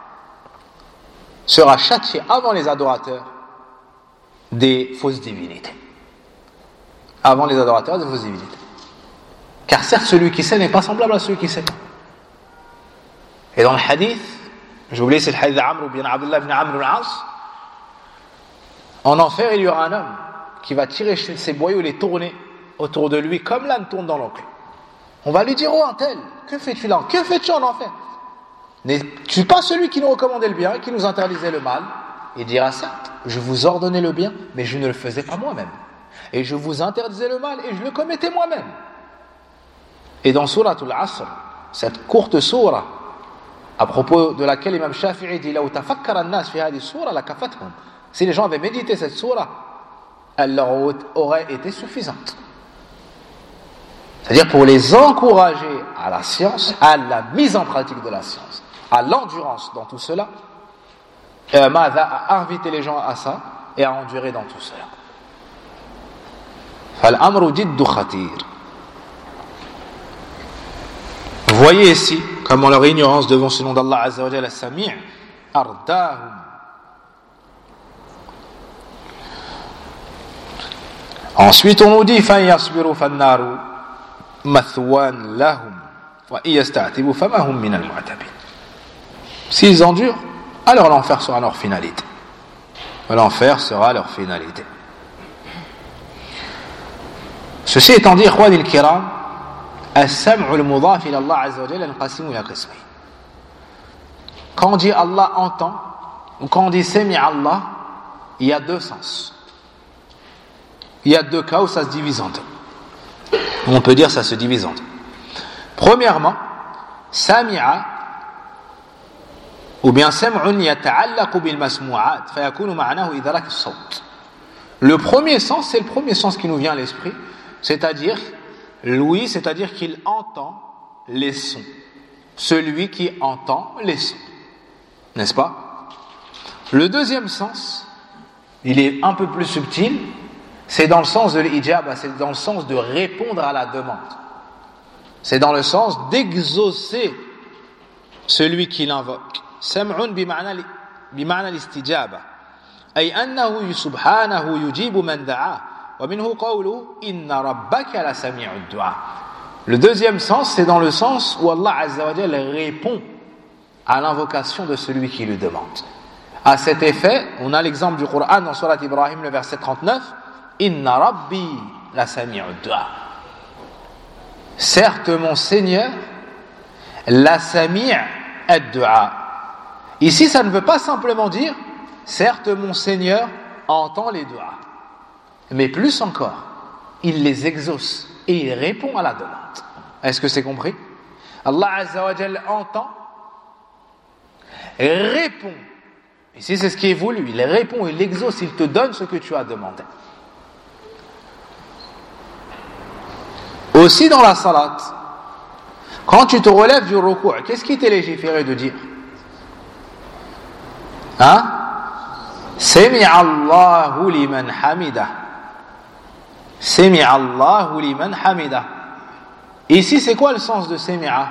sera châtié avant les adorateurs des fausses divinités. Avant les adorateurs des fausses divinités. Car certes, celui qui sait n'est pas semblable à celui qui sait pas. Et dans le hadith, j'ai oublié, c'est le hadith d'Amr ibn Abdullah ibn Amr al-As, en enfer, il y aura un homme qui va tirer ses boyaux et les tourner autour de lui comme l'âne tourne dans l'oncle. On va lui dire, oh un tel, que fais-tu là? Que fais-tu en enfer? N'es-tu pas celui qui nous recommandait le bien et qui nous interdisait le mal? Il dira, certes, je vous ordonnais le bien, mais je ne le faisais pas moi-même. Et je vous interdisais le mal et je le commettais moi-même. Et dans Suratul Asr, cette courte sourate, à propos de laquelle Imam Shafi'i dit, لو تفكر الناس في هذه السورة لكفتهم. Si les gens avaient médité cette sourate, elle leur aurait été suffisante. C'est-à-dire pour les encourager à la science, à la mise en pratique de la science, à l'endurance dans tout cela, à inviter les gens à ça et à endurer dans tout cela. فالأمر جد خطير. Voyez ici comment leur ignorance devant ce nom d'Allah Azza wa Jalla As-Sami' ardahum. Ensuite on nous dit فَإِنْ يَصْبِرُوا فَالنَّارُ مَثْوًى لَهُمْ وَإِنْ يَسْتَعْتِبُوا فَمَا هُمْ مِنَ الْمُعْتَبِينَ. S'ils endurent, alors l'enfer sera leur finalité. L'enfer sera leur finalité. Ceci étant dit, إخواني الكرام, السمع المضاف إلى الله عز وجل ينقسم إلى قسمين. Quand on dit Allah entend, ou quand on dit sami Allah, il y a deux sens. Il y a deux cas où ça se divise en deux. On peut dire ça se divise en deux. Premièrement, sami'a, Ou bien sam'un yata'allaqu bil masmu'at fayakunu ma'nahu idrak as-sawt. Le premier sens, c'est le premier sens qui nous vient à l'esprit, c'est-à-dire l'ouïe, c'est-à-dire qu'il entend les sons. Celui qui entend les sons. N'est-ce pas? Le deuxième sens, il est un peu plus subtil, c'est dans le sens de l'ijaba, c'est dans le sens de répondre à la demande. C'est dans le sens d'exaucer celui qui l'invoque. Sam'un bima'na l'istijaba. Ay annahu subhanahu yujibu man da'a. Wa minhu qawluhu inna rabbaka la sami'ud du'a. Le deuxième sens, c'est dans le sens où Allah Azza wa Jalla répond à l'invocation de celui qui lui demande. À cet effet, on a l'exemple du Coran dans Surat Ibrahim, le verset 39. Inna rabbi la sami'ud du'a. Certes, mon Seigneur, la sami' ad-du'a. Ici, ça ne veut pas simplement dire certes, mon Seigneur entend les du'as. Mais plus encore, il les exauce et il répond à la demande. Est-ce que c'est compris? Allah Azza wa Jalla entend, répond. Ici, c'est ce qui est voulu. Il répond, il exauce, il te donne ce que tu as demandé. Aussi dans la salat, quand tu te relèves du ruku', qu'est-ce qui t'est légiféré de dire? Hein? Sami'a Allahu liman hamida. Sami'a Allahu liman hamida. Ici, c'est quoi le sens de sami'a?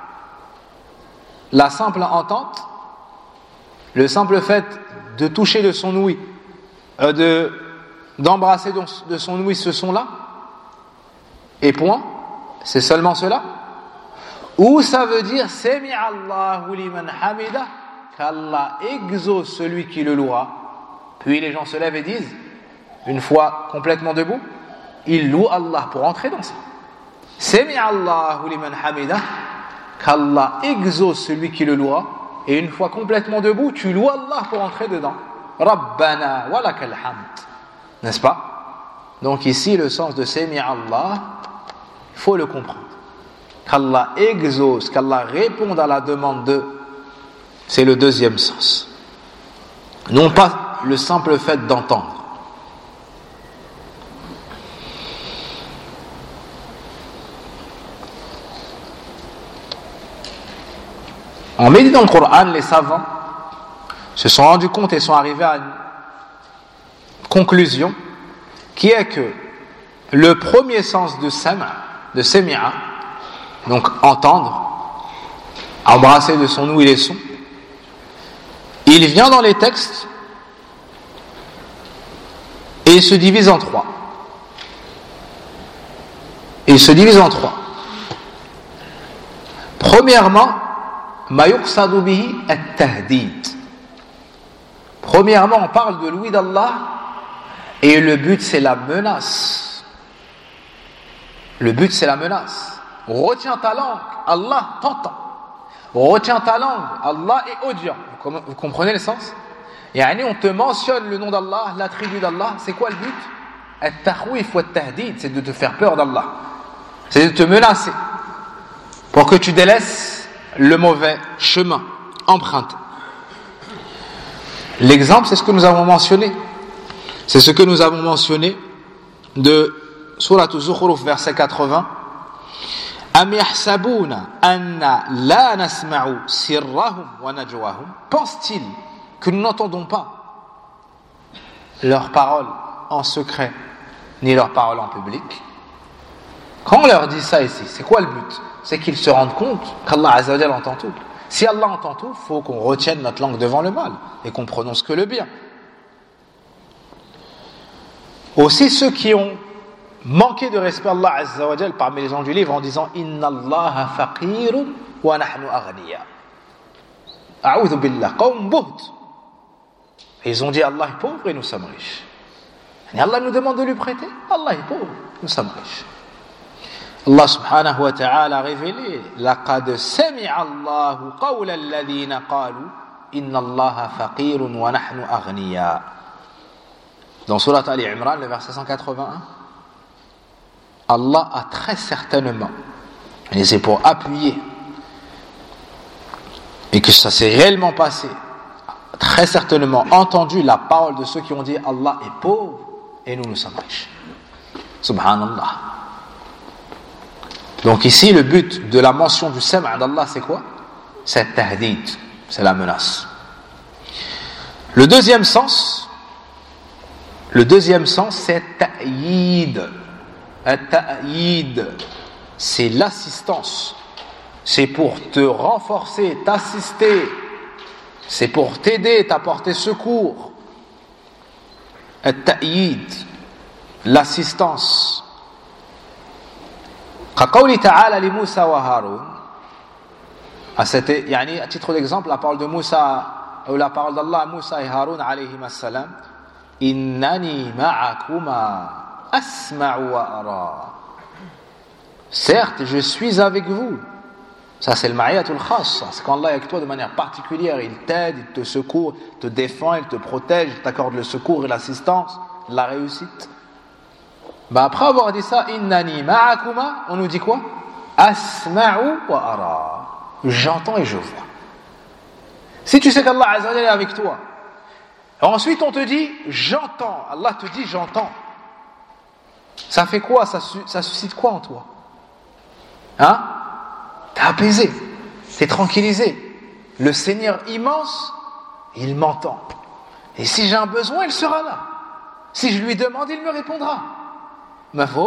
La simple entente, le simple fait de toucher de son ouïe, d'embrasser de son ouïe ce son-là, et point, c'est seulement cela? Ou ça veut dire Sami'a Allahu liman hamida, qu'Allah exauce celui qui le louera. Puis les gens se lèvent et disent, une fois complètement debout, ils louent Allah pour entrer dans ça. Sami'a Allahu liman hamida, qu'Allah exauce celui qui le louera, et une fois complètement debout, tu loues Allah pour entrer dedans. Rabbana wa lakal hamd. N'est-ce pas? Donc ici, le sens de Sami'a Allah, il faut le comprendre. Qu'Allah exauce, qu'Allah réponde à la demande de, c'est le deuxième sens. Non pas le simple fait d'entendre. En méditant le Coran, les savants se sont rendus compte et sont arrivés à une conclusion qui est que le premier sens de sami'a, donc entendre, embrasser de son ouïe les sons, il vient dans les textes et il se divise en trois. Premièrement, ma yuqsadu bihi at-tahdid. Premièrement, on parle de l'ouïe d'Allah et le but c'est la menace. Retiens ta langue, Allah t'entend. Retiens ta langue, Allah est audient. Vous comprenez le sens? Yani on te mentionne le nom d'Allah, l'attribut d'Allah, c'est quoi le but? At-takhwif wa at-tahdid, c'est de te faire peur d'Allah. C'est de te menacer pour que tu délaisses le mauvais chemin emprunté. L'exemple, c'est ce que nous avons mentionné. C'est ce que nous avons mentionné de Surat Az-Zukhruf, verset 80. Am yahsabuna anna la nasma'u sirrahum wa najwahum. Pense-t-il que nous n'entendons pas leurs paroles en secret ni leurs paroles en public? Quand on leur dit ça ici, c'est quoi le but? C'est qu'ils se rendent compte qu'Allah Azza wa Jalla entend tout. Si Allah entend tout, il faut qu'on retienne notre langue devant le mal et qu'on prononce que le bien. Aussi ceux qui ont manqué de respect à Allah Azza wa Jalla parmi les gens du livre en disant Inna Allaha faqirun wa nahnu aghniya. A'udhu billah, qawm buht. Ils ont dit Allah est pauvre et nous sommes riches. Et Allah nous demande de lui prêter. Allah est pauvre, nous sommes riches. Allah subhanahu wa ta'ala a révélé laqad sami'a Allahu qawla alladhina qalu inna Allaha faqirun wa nahnu aghniya. Dans Surat Ali Imran, le verset 181, Allah a très certainement, et c'est pour appuyer et que ça s'est réellement passé, très certainement entendu la parole de ceux qui ont dit Allah est pauvre et nous sommes riches. Subhanallah. Donc ici, le but de la mention du sam' d'Allah, c'est quoi? C'est tahdid, c'est la menace. Le deuxième sens, c'est ta'yid. Ta'yid, c'est l'assistance. C'est pour te renforcer, t'assister. C'est pour t'aider, t'apporter secours. Ta'yid, l'assistance. كقوله تعالى لموسى وهارون à titre d'exemple la parole de Moussa ou la parole d'Allah à Moussa et Haroun alayhim assalam innani ma'akuma asma'u wa ara, certes je suis avec vous. Ça c'est le ma'iyatul khas, c'est quand Allah est avec toi de manière particulière, il t'aide, il te secourt, il te défend, il te protège, il t'accorde le secours et l'assistance, la réussite. Après avoir dit ça, innani ma'akuma, on nous dit quoi? Asma'u wa ara, j'entends et je vois. Si tu sais qu'Allah Azza wa Jalla est avec toi, ensuite on te dit j'entends, Allah te dit j'entends, ça fait quoi? Ça suscite quoi en toi? T'es apaisé, t'es tranquillisé. Le Seigneur immense, il m'entend, et si j'ai un besoin, il sera là. Si je lui demande, il me répondra. Mafhum.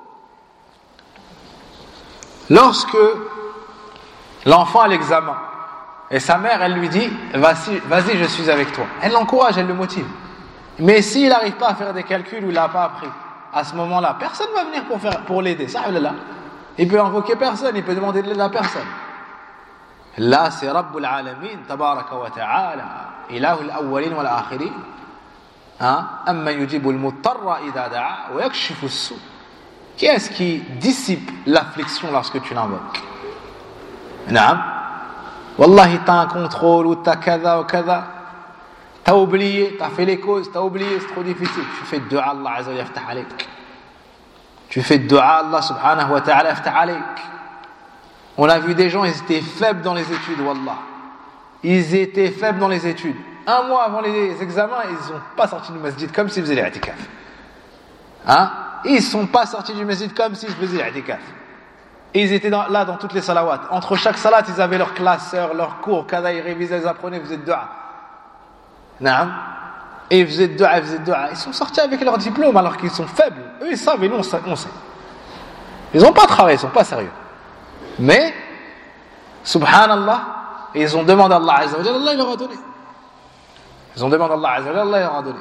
Lorsque l'enfant a l'examen et sa mère elle lui dit vas-y je suis avec toi, elle l'encourage, elle le motive, mais s'il n'arrive pas à faire des calculs ou il n'a pas appris, à ce moment-là personne ne va venir pour l'aider, ça là. Il peut invoquer personne, il peut demander de l'aide à personne. Là c'est Rabbul Alamin tabaraka wa ta'ala ilahul awwalin wal akhirin. أَمَّا يُجِبُ الْمُضْطَرَّ إِذَا دَعَا وَيَكْشِفُ السُّوءَ. Qui est-ce qui dissipe l'affliction lorsque tu l'invoques? Naam. Wallahi, t'as un contrôle ou t'as kada ou kada. T'as oublié, t'as fait les causes, t'as oublié, c'est trop difficile. Tu fais dua Allah Azza wa yaftah alayk. Tu fais dua Allah subhanahu wa ta'ala yaftah alayk. On a vu des gens, ils étaient faibles dans les études, wallah. Ils étaient faibles dans les études. Un mois avant les examens, ils n'ont pas sorti du masjid comme s'ils faisaient l'i'tikaf. Ils ne sont pas sortis du masjid comme s'ils faisaient l'i'tikaf. Et ils étaient là dans toutes les salawats. Entre chaque salat, ils avaient leurs classeurs, leurs cours, kada, ils révisaient, ils apprenaient, ils faisaient dua. Naam. Et ils faisaient dua, Ils sont sortis avec leur diplôme alors qu'ils sont faibles. Eux, ils savent et nous, on sait. Ils n'ont pas travaillé, ils ne sont pas sérieux. Mais, subhanallah, ils ont demandé à Allah Azza wa Jalla, Allah il leur a donné. Ils ont demandé à Allah Azza wa Jalla, Allah il leur a donné.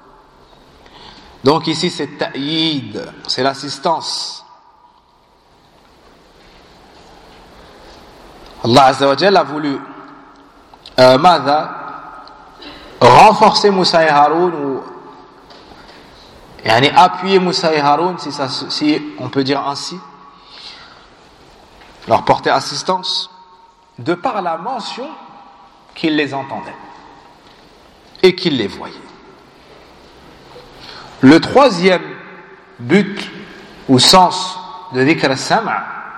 Donc ici c'est ta'yid, c'est l'assistance. Allah Azza wa Jalla a voulu renforcer Moussa et Haroun ou appuyer Moussa et Haroun, si on peut dire ainsi, leur porter assistance de par la mention qu'ils les entendaient et qu'ils les voyaient. Le troisième but ou sens de dhikr as-sam'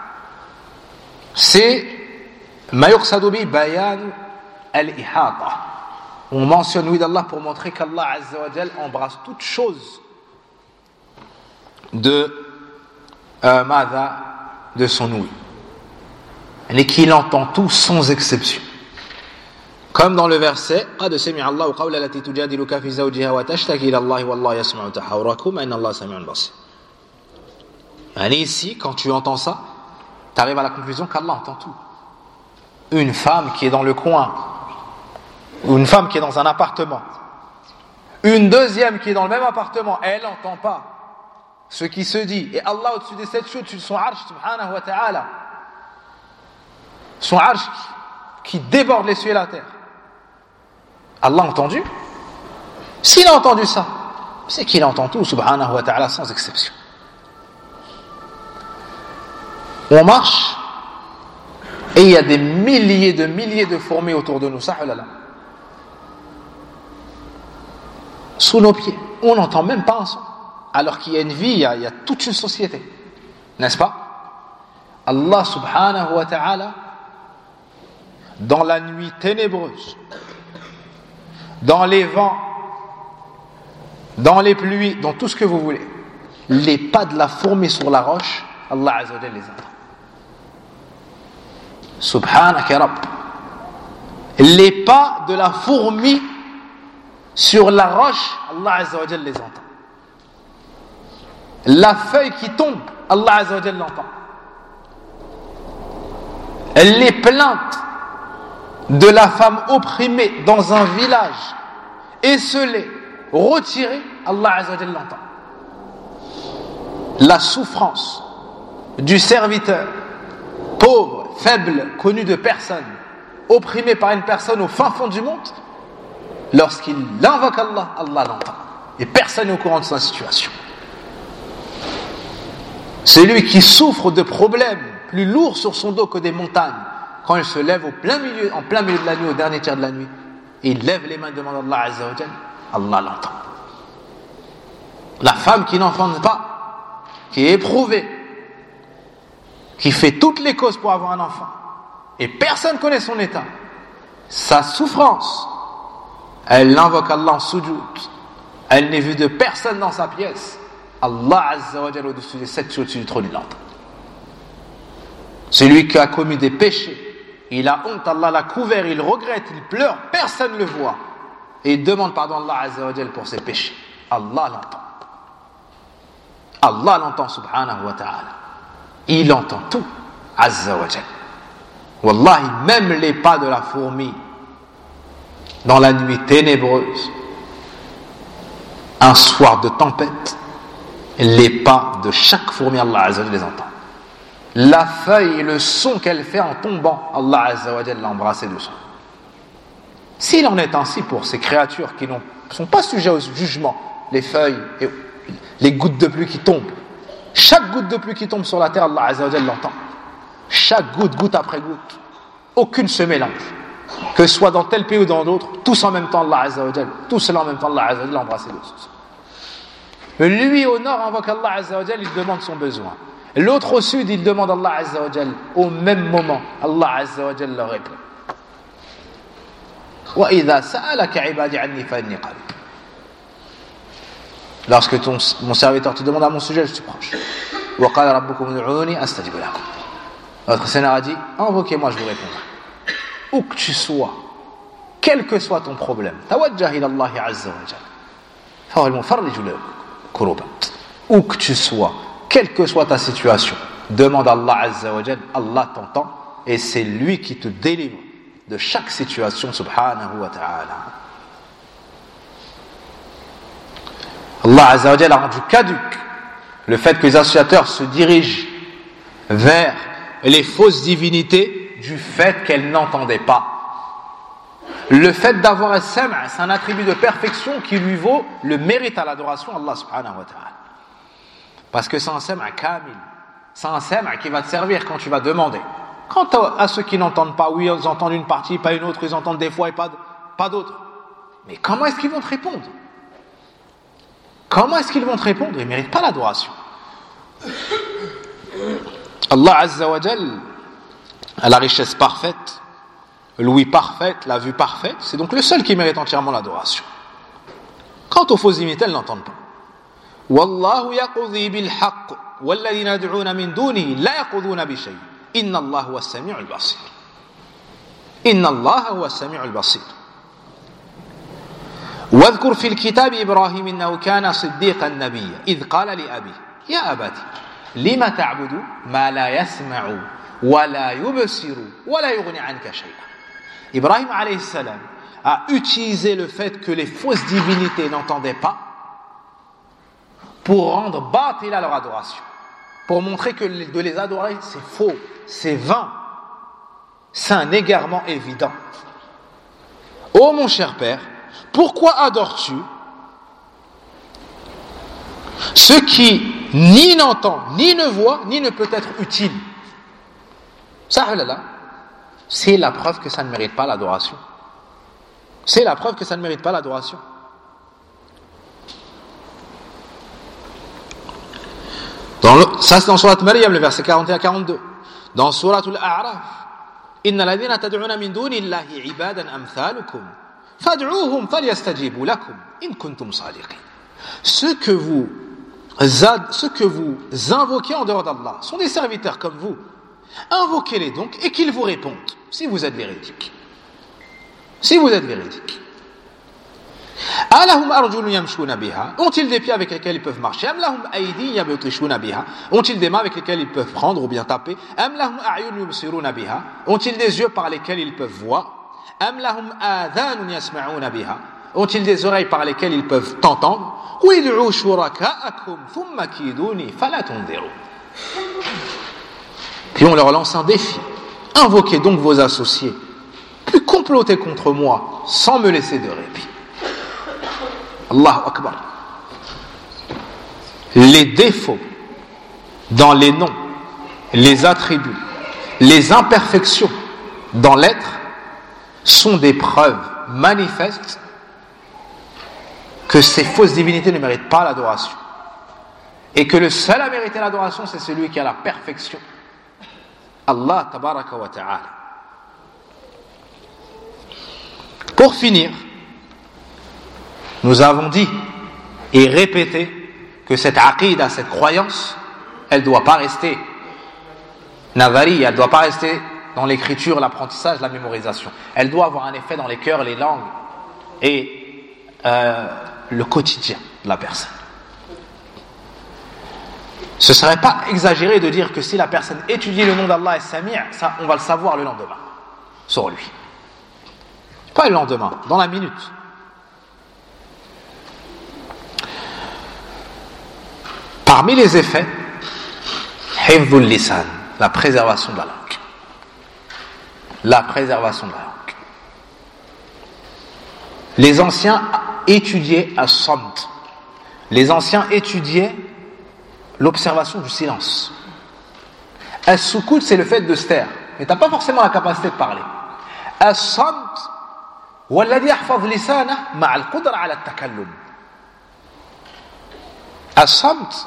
c'est ma yuqsadu bi bayan al-ihata. On mentionne oui d'Allah pour montrer qu'Allah Azza wa Jal embrasse toute chose de son ouïe, et qu'il entend tout sans exception. Comme dans le verset قد سمع الله قول التي تجادلك في زوجها وتشتكي إلى الله والله يسمع تحاوركما إن الله سميع بصير. Ici, quand tu entends ça, tu arrives à la conclusion qu'Allah entend tout. Une femme qui est dans le coin, ou une femme qui est dans un appartement, une deuxième qui est dans le même appartement, elle n'entend pas ce qui se dit. Et Allah au-dessus des sept choses, son arsh subhanahu wa ta'ala, son arsh qui déborde les cieux et la terre. Allah a entendu? S'il a entendu ça, c'est qu'il entend tout, subhanahu wa ta'ala, sans exception. On marche et il y a des milliers de fourmis autour de nous, ça, là. Sous nos pieds, on n'entend même pas un son, alors qu'il y a une vie, il y a toute une société, n'est-ce pas? Allah subhanahu wa ta'ala dans la nuit ténébreuse, dans les vents, dans les pluies, dans tout ce que vous voulez. Les pas de la fourmi sur la roche, Allah Azza wa Jalla les entend. Subhanak ya Rabb. Les pas de la fourmi sur la roche, Allah Azza wa Jalla les entend. La feuille qui tombe, Allah Azza wa Jalla l'entend. Les plaintes de la femme opprimée dans un village, esselée, retirée, Allah Azza wa Jalla l'entend. La souffrance du serviteur, pauvre, faible, connu de personne, opprimé par une personne au fin fond du monde, lorsqu'il invoque Allah, Allah l'entend. Et personne n'est au courant de sa situation. Celui qui souffre de problèmes plus lourds sur son dos que des montagnes, quand il se lève en plein milieu de la nuit, au dernier tiers de la nuit, et il lève les mains et demande à Allah Azza wa Jalla, Allah l'entend. La femme qui n'enfante pas, qui est éprouvée, qui fait toutes les causes pour avoir un enfant, et personne ne connaît son état, sa souffrance, elle invoque Allah en sujoud, elle n'est vue de personne dans sa pièce, Allah Azza wa Jalla au-dessus des 7 cieux, au-dessus du trône, il l'entend. Celui qui a commis des péchés, il a honte, Allah l'a couvert, il regrette, il pleure, personne ne le voit, et il demande pardon à Allah Azza wa Jalla pour ses péchés, Allah l'entend. Allah l'entend subhanahu wa ta'ala. Il entend tout, Azza wa Jalla. Wallahi, même les pas de la fourmi dans la nuit ténébreuse, un soir de tempête, les pas de chaque fourmi, Allah Azza wa Jalla les entend. La feuille et le son qu'elle fait en tombant, Allah Azza wa Jalla l'a embrassé dessous. S'il en est ainsi pour ces créatures qui ne sont pas sujets au jugement, les feuilles et les gouttes de pluie qui tombent, chaque goutte de pluie qui tombe sur la terre, Allah Azza wa Jalla l'entend. Chaque goutte, goutte après goutte, aucune se mélange, que ce soit dans tel pays ou dans d'autres, tous en même temps, Allah Azza wa Jalla, tous cela en même temps, Allah Azza wa Jalla l'a embrassé dessous. Lui au nord invoque Allah Azza wa Jalla, il demande son besoin. L'autre au sud, il demande Allah Azza wa Jalla. Au même moment, Allah Azza wa Jalla leur répond. وَإِذَا سَأَلَكَ عِبَادِي عَنِّي فَإِنِّي قَرِيبٌ. Lorsque mon serviteur te demande à mon sujet, je suis proche. وَقَالَ رَبُّكُمُ ادْعُونِي أَسْتَجِبْ لَكُمْ. Notre Seigneur a dit, invoquez-moi, je vous répondrai. Où que tu sois, quel que soit ton problème, توجه إلى الله عز وجل فهو المفرج الكروبات. Où que tu sois, quelle que soit ta situation, demande à Allah Azza wa Jalla, Allah t'entend et c'est lui qui te délivre de chaque situation, subhanahu wa ta'ala. Allah Azza wa Jalla a rendu caduc le fait que les associateurs se dirigent vers les fausses divinités du fait qu'elles n'entendaient pas. Le fait d'avoir un sam', c'est un attribut de perfection qui lui vaut le mérite à l'adoration Allah subhanahu wa ta'ala. Parce que c'est un sam'a kamil, c'est un sam'a qui va te servir quand tu vas demander. Quant à ceux qui n'entendent pas, oui, ils entendent une partie, pas une autre, ils entendent des fois et pas d'autres. Mais comment est-ce qu'ils vont te répondre? Comment est-ce qu'ils vont te répondre? Ils ne méritent pas l'adoration. Allah Azza wa Jal a la richesse parfaite, l'ouïe parfaite, la vue parfaite, c'est donc le seul qui mérite entièrement l'adoration. Quant aux fausses divinités, elles n'entendent pas. والله يقضي بالحق والذين يدعون من دونه لا يقضون بشيء إن الله هو السميع البصير إن الله هو السميع البصير واذكر في الكتاب إبراهيم إنه كان صديقا نبيا إذ قال لأبيه يا أبتي لم تعبد ما لا يسمع ولا يبصر ولا يغني عنك شيئا. Ibrahim alayhi salam a utilisé le fait que les fausses divinités n'entendaient pas pour rendre batil à leur adoration, pour montrer que de les adorer c'est faux, c'est vain, c'est un égarement évident. Ô mon cher père, pourquoi adores-tu ce qui ni n'entend, ni ne voit, ni ne peut être utile? Ça, là, c'est la preuve que ça ne mérite pas l'adoration. C'est la preuve que ça ne mérite pas l'adoration. Ça c'est dans Surat Maryam, le verset 41-42. Dans Surat Al-A'raf, إن الذين تدعون من دون الله عبادا أمثالكم فادعوهم فليستجيبوا لكم إن كنتم صادقين. Ceux que vous invoquez en dehors d'Allah sont des serviteurs comme vous. Invoquez-les donc et qu'ils vous répondent si vous êtes véridiques. Si vous êtes véridiques. Alahum arjulun yamshuna biha, ont-ils des pieds avec lesquels ils peuvent marcher? Am lahum aydin yabtishuna biha, ont-ils des mains avec lesquelles ils peuvent prendre ou bien taper? Am lahum a'yun yubsiruna biha, ont-ils des yeux par lesquels ils peuvent voir? Am lahum adhanun yasma'una biha, ont-ils des oreilles par lesquelles ils peuvent t'entendre? Qul ud'u shuraka'akum thumma kiduni fala tunziru. Puis on leur lance un défi. Invoquez donc vos associés, puis complotez contre moi sans me laisser de répit. Allahu Akbar. Les défauts dans les noms, les attributs, les imperfections dans l'être sont des preuves manifestes que ces fausses divinités ne méritent pas l'adoration. Et que le seul à mériter l'adoration, c'est celui qui a la perfection. Allah tabaraka wa ta'ala. Pour finir, nous avons dit et répété que cette aqidah, cette croyance, elle ne doit pas rester nazari, elle ne doit pas rester dans l'écriture, l'apprentissage, la mémorisation. Elle doit avoir un effet dans les cœurs, les langues et le quotidien de la personne. Ce ne serait pas exagéré de dire que si la personne étudie le nom d'Allah et Sami', ça, on va le savoir le lendemain, sur lui. Pas le lendemain, dans la minute. Parmi les effets, hifdhul lisan, la préservation de la langue. La préservation de la langue. Les anciens étudiaient as-samt. Les anciens étudiaient l'observation du silence. As-sukut, c'est le fait de se taire. Mais tu n'as pas forcément la capacité de parler. As-samt, walladhi yahfaz lisana ma'a al-qudra ala at-takallum. As-samt,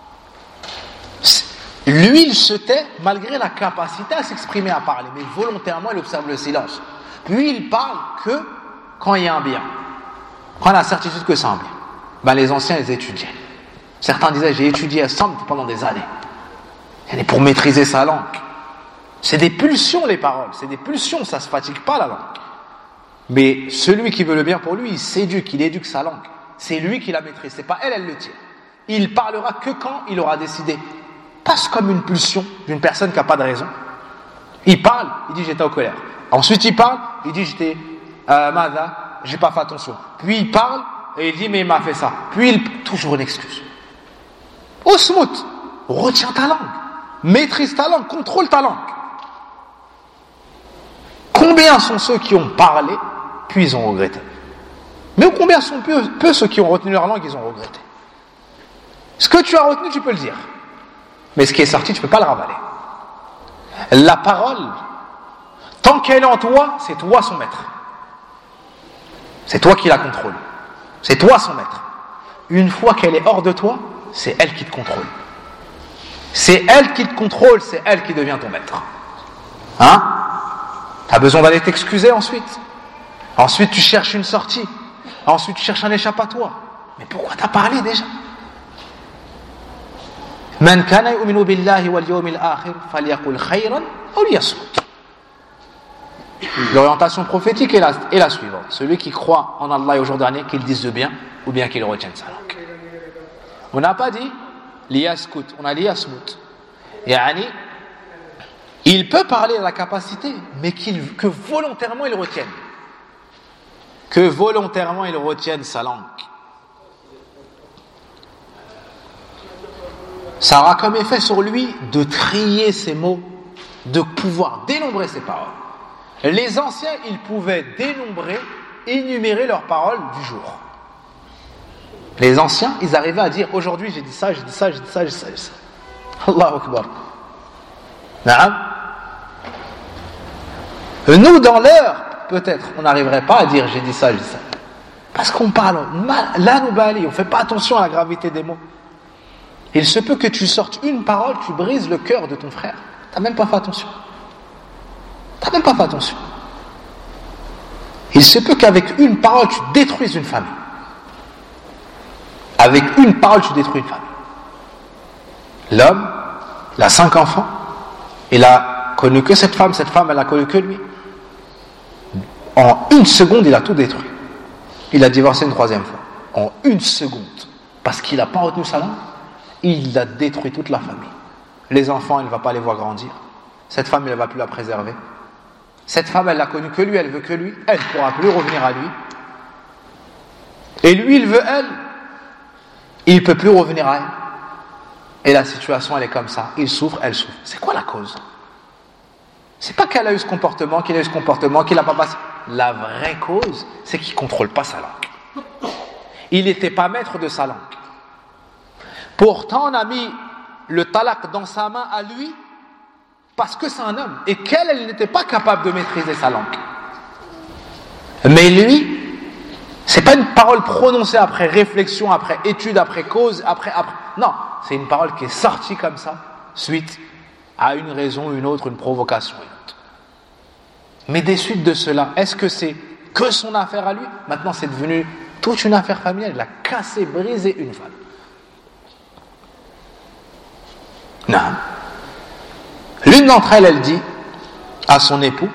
lui, il se tait malgré la capacité à s'exprimer, à parler, mais volontairement, il observe le silence. Puis, il parle que quand il y a un bien, quand on a la certitude que c'est un bien. Ben, les anciens, ils étudiaient. Certains disaient, j'ai étudié à Samt pendant des années. Et pour maîtriser sa langue. C'est des pulsions, les paroles. C'est des pulsions, ça ne se fatigue pas, la langue. Mais celui qui veut le bien pour lui, il s'éduque, il éduque sa langue. C'est lui qui la maîtrise, c'est pas elle, elle le tient. Il parlera que quand il aura décidé. Passe comme une pulsion d'une personne qui n'a pas de raison. Il parle, il dit j'étais en colère. Ensuite il parle, il dit j'étais Mada, j'ai pas fait attention. Puis il parle et il dit mais il m'a fait ça. Puis il toujours une excuse. Osmout, retiens ta langue, maîtrise ta langue, contrôle ta langue. Combien sont ceux qui ont parlé puis ils ont regretté? Mais combien sont peu ceux qui ont retenu leur langue, ils ont regretté? Ce que tu as retenu, tu peux le dire. Mais ce qui est sorti, tu ne peux pas le ravaler. La parole, tant qu'elle est en toi, c'est toi son maître. C'est toi qui la contrôle. C'est toi son maître. Une fois qu'elle est hors de toi, c'est elle qui te contrôle. C'est elle qui te contrôle, c'est elle qui devient ton maître. Hein? Tu as besoin d'aller t'excuser ensuite. Ensuite, tu cherches une sortie. Ensuite, tu cherches un échappatoire. Mais pourquoi t'as parlé déjà? Man kana yu'minu billahi wal yawmil akhir falyaqul khayran aw liyasmut. L'orientation prophétique est la suivante. Celui qui croit en Allah et au jour dernier, qu'il dise de bien ou bien qu'il retienne sa langue. On n'a pas dit liyaskut, on a dit yasmut. Yani, il peut parler à la capacité, mais que volontairement il retienne. Que volontairement il retienne sa langue. Ça aura comme effet sur lui de trier ses mots, de pouvoir dénombrer ses paroles. Les anciens, ils pouvaient dénombrer, énumérer leurs paroles du jour. Les anciens, ils arrivaient à dire aujourd'hui j'ai dit ça, j'ai dit ça, j'ai dit ça, j'ai dit ça, j'ai dit ça. Allahu Akbar. Naam. Nous, dans l'heure, peut-être, on n'arriverait pas à dire j'ai dit ça, j'ai dit ça. Parce qu'on parle, là nous bali, on ne fait pas attention à la gravité des mots. Il se peut que tu sortes une parole, tu brises le cœur de ton frère. Tu n'as même pas fait attention. Tu n'as même pas fait attention. Il se peut qu'avec une parole, tu détruises une famille. Avec une parole, tu détruis une famille. L'homme, il a 5 enfants, il a connu que cette femme, elle a connu que lui. En 1 seconde, il a tout détruit. Il a divorcé une 3e fois. En 1 seconde. Parce qu'il n'a pas retenu sa langue, il a détruit toute la famille. Les enfants, il ne va pas les voir grandir. Cette femme, il ne va plus la préserver. Cette femme, elle n'a connu que lui, elle veut que lui. Elle ne pourra plus revenir à lui. Et lui, il veut elle. Il ne peut plus revenir à elle. Et la situation, elle est comme ça. Il souffre, elle souffre. C'est quoi la cause? C'est pas qu'elle a eu ce comportement, qu'il a eu ce comportement, qu'il n'a pas passé. La vraie cause, c'est qu'il ne contrôle pas sa langue. Il n'était pas maître de sa langue. Pourtant, on a mis le talaq dans sa main à lui parce que c'est un homme et qu'elle, elle n'était pas capable de maîtriser sa langue. Mais lui, c'est pas une parole prononcée après réflexion, après étude, après cause, après. Non, c'est une parole qui est sortie comme ça, suite à une raison, une autre, une provocation, une autre. Mais des suites de cela, est-ce que c'est que son affaire à lui? Maintenant, c'est devenu toute une affaire familiale. Il a cassé, brisé une femme. Non. L'une d'entre elles, elle dit à son époux,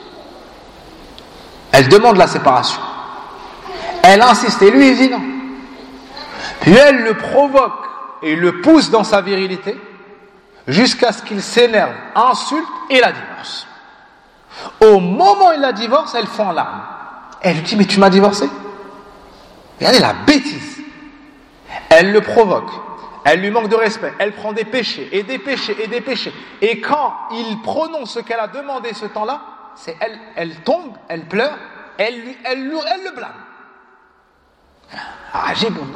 elle demande la séparation. Elle insiste et lui il dit non. Puis elle le provoque et le pousse dans sa virilité jusqu'à ce qu'il s'énerve, insulte et la divorce. Au moment où il la divorce, elle fond en larmes. Elle lui dit mais tu m'as divorcé? Regardez la bêtise. Elle le provoque. Elle lui manque de respect, elle prend des péchés, et des péchés, et des péchés. Et quand il prononce ce qu'elle a demandé ce temps-là, c'est elle tombe, elle pleure, elle le blâme. Ajibullah.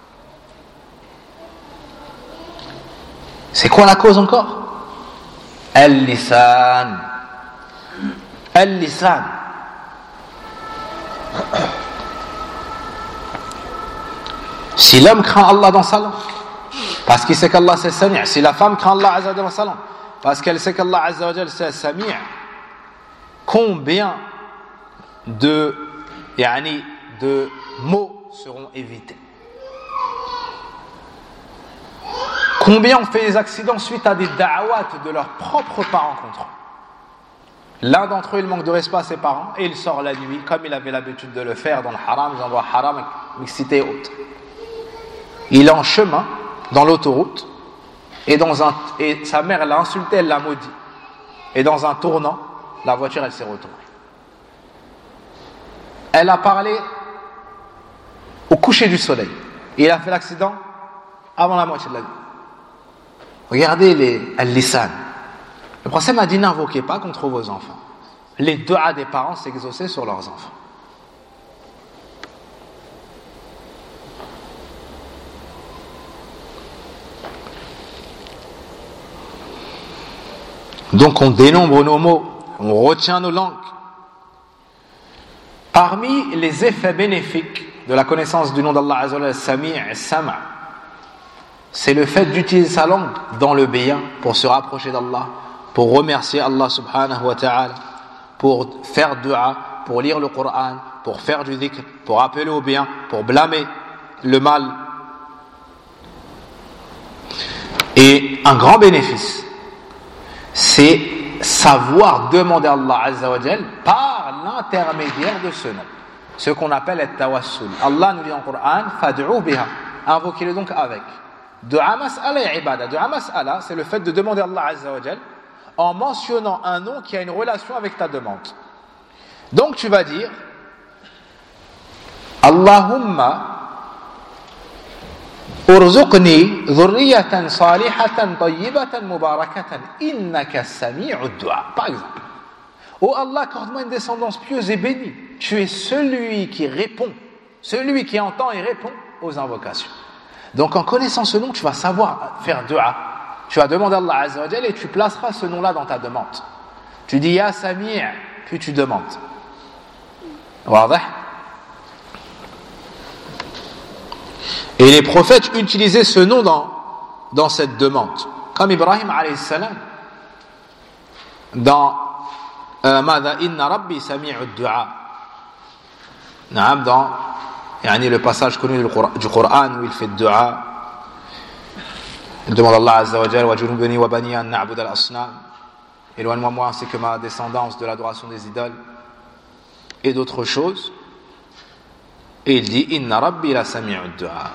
C'est quoi la cause encore? Al-lisan. Al-lisan. Si l'homme craint Allah dans sa langue, parce qu'il sait qu'Allah c'est Sami', si la femme craint Allah Azza wa Jalla dans sa langue, parce qu'elle sait qu'Allah Azza wa Jalla c'est Sami', combien de mots seront évités? Combien ont fait des accidents suite à des da'awat de leurs propres parents contre eux? L'un d'entre eux, il manque de respect à ses parents et il sort la nuit, comme il avait l'habitude de le faire dans le haram, les endroits haram, mixité haute. Il est en chemin dans l'autoroute et sa mère l'a insulté, elle l'a maudit. Et dans un tournant, la voiture elle s'est retournée. Elle a parlé au coucher du soleil. Et il a fait l'accident avant la moitié de la nuit. Regardez al-lisan. Le prophète m'a dit n'invoquez pas contre vos enfants. Les du'a des parents s'exaucer sur leurs enfants. Donc on dénombre nos mots, on retient nos langues. Parmi les effets bénéfiques de la connaissance du nom d'Allah Azza wa Jalla, Sami' et Sama', c'est le fait d'utiliser sa langue dans le bien pour se rapprocher d'Allah, pour remercier Allah subhanahu wa ta'ala, pour faire dua, pour lire le Coran, pour faire du dhikr, pour appeler au bien, pour blâmer le mal. Et un grand bénéfice, c'est savoir demander à Allah Azza wa Jal par l'intermédiaire de ce nom, ce qu'on appelle le tawassul. Allah nous dit en Coran fad'u biha, invoquez-le donc avec. Dua mas'ala et ibada. Dua mas'ala, c'est le fait de demander à Allah Azza wa Jal en mentionnant un nom qui a une relation avec ta demande. Donc tu vas dire Allahumma urzuqni dhurriyatan salihatan tayyibatan mubarakatan innaka sami'ud du'a. Par exemple, oh Allah, accorde-moi une descendance pieuse et bénie. Tu es celui qui répond, celui qui entend et répond aux invocations. Donc en connaissant ce nom, tu vas savoir faire dua. Tu vas demander à Allah Azza wa Jalla et tu placeras ce nom-là dans ta demande. Tu dis Ya Sami', puis tu demandes. Wadah? Et les prophètes utilisaient ce nom dans cette demande. Comme Ibrahim alayhi salam, dans ماذا إن ربي سميع الدعاء. نعم, dans le passage connu du Coran où il fait dua, il demande à Allah Azza wa Jalla wajunubni wa bani an na'bud al-asnam, éloigne-moi ainsi que ma descendance de l'adoration des idoles et d'autres choses, et il dit inna rabbi la sami'u dua.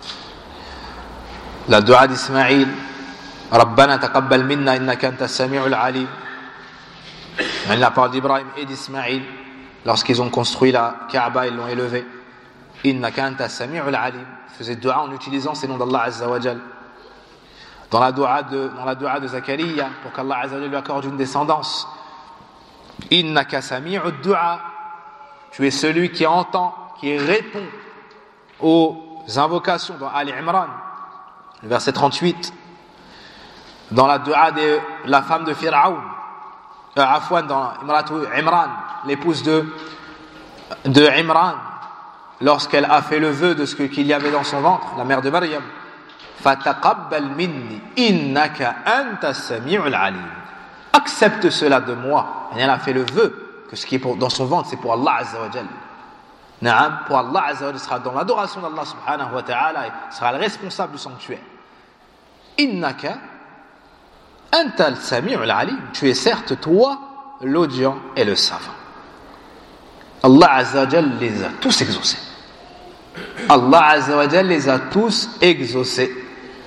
La dua d'Ismaïl, rabbana taqabbal minna innaka anta as-sami'ul alim. La parole d'Ibrahim et d'Ismaïl lorsqu'ils ont construit la Kaaba, ils l'ont élevée. Innaka anta as-sami'ul alim. Ils faisaient dua en utilisant ces noms d'Allah Azza wa Jal. Dans la dua de Zakaria, pour qu'Allah Azza wa Jal lui accorde une descendance. Innaka sami'ud du'a. Tu es celui qui entend, qui répond aux invocations dans Ali Imran, verset 38. Dans la dua de la femme de Pharaon, dans Imran, l'épouse de Imran, lorsqu'elle a fait le vœu de ce qu'il y avait dans son ventre, la mère de Maryam, fataqabbal minni innaka anta as-sami'ul alim. Accepte cela de moi. Elle a fait le vœu que ce qui est dans son ventre, c'est pour Allah Azza wa Jal. Naam, pour Allah Azza wa Jal, sera dans l'adoration d'Allah subhanahu wa ta'ala et sera le responsable du sanctuaire. Innaka anta al-sami'ul alim. Tu es certes toi l'audient et le savant. Allah Azza wa Jal les a tous exaucés. Allah Azza wa Jal les a tous exaucés.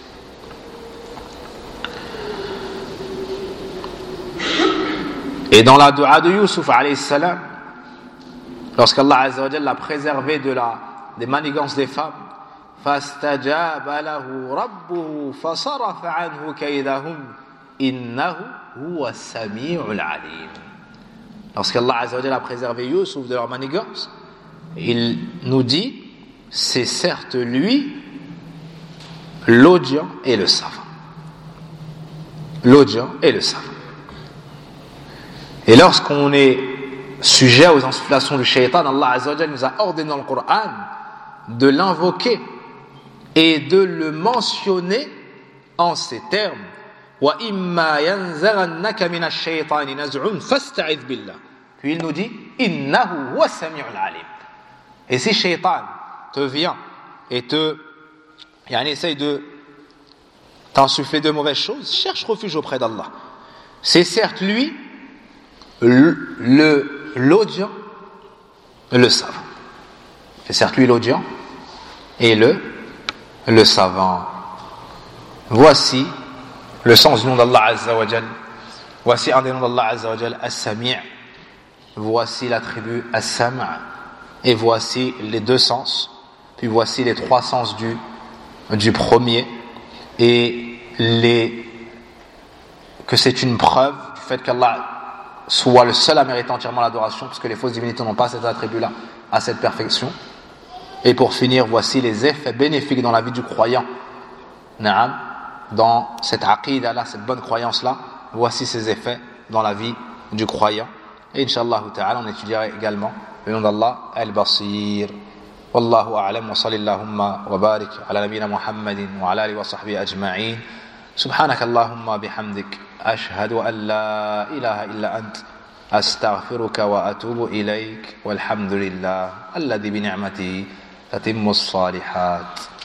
Et dans la dua de Youssouf alayhi salam, lorsqu'Allah Azza wa Jal l'a préservé des manigances des femmes, fastajaba lahu rabbuhu fasarafa anhu kaydahum innahu huwa as-sami'ul alim. Lorsqu'Allah Azza wa Jal a préservé Youssouf de leur manigance, il nous dit, c'est certes lui l'audient et le savant. L'audient et le savant. Et lorsqu'on est sujet aux insufflations du shaitan, Allah Azza wa Jal nous a ordonné dans le Coran de l'invoquer et de le mentionner en ces termes. Wa imma yanzaghannaka minash shaitani naz'un fasta'idh billah. Puis il nous dit innahu huwa as-sami'ul alim. Et si shaitan te vient et essaye de t'insuffler de mauvaises choses, cherche refuge auprès d'Allah. C'est certes lui l'audient, le savant. C'est certes lui l'audient et le savant. Voici le sens du nom d'Allah Azza wa Jal. Voici un des noms d'Allah Azza wa Jal, As-Sami'. Voici l'attribut As-Sam'. Et voici les deux sens. Puis voici les trois sens du premier. Et que c'est une preuve du fait qu'Allah soit le seul à mériter entièrement l'adoration, parce que les fausses divinités n'ont pas cet attribut-là, à cette perfection. Et pour finir, voici les effets bénéfiques dans la vie du croyant. Naam, dans cette aqida-là, cette bonne croyance-là, voici ces effets dans la vie du croyant. Et Inch'Allah ta'ala, on étudiera également le nom d'Allah, Al-Basir. Wallahu a'lam wa salillahumma wa barik ala nabina Muhammadin wa ala alihi wa sahbihi ajma'in. سبحانك اللهم بحمدك أشهد أن لا إله إلا أنت أستغفرك وأتوب إليك والحمد لله الذي بنعمته تتم الصالحات.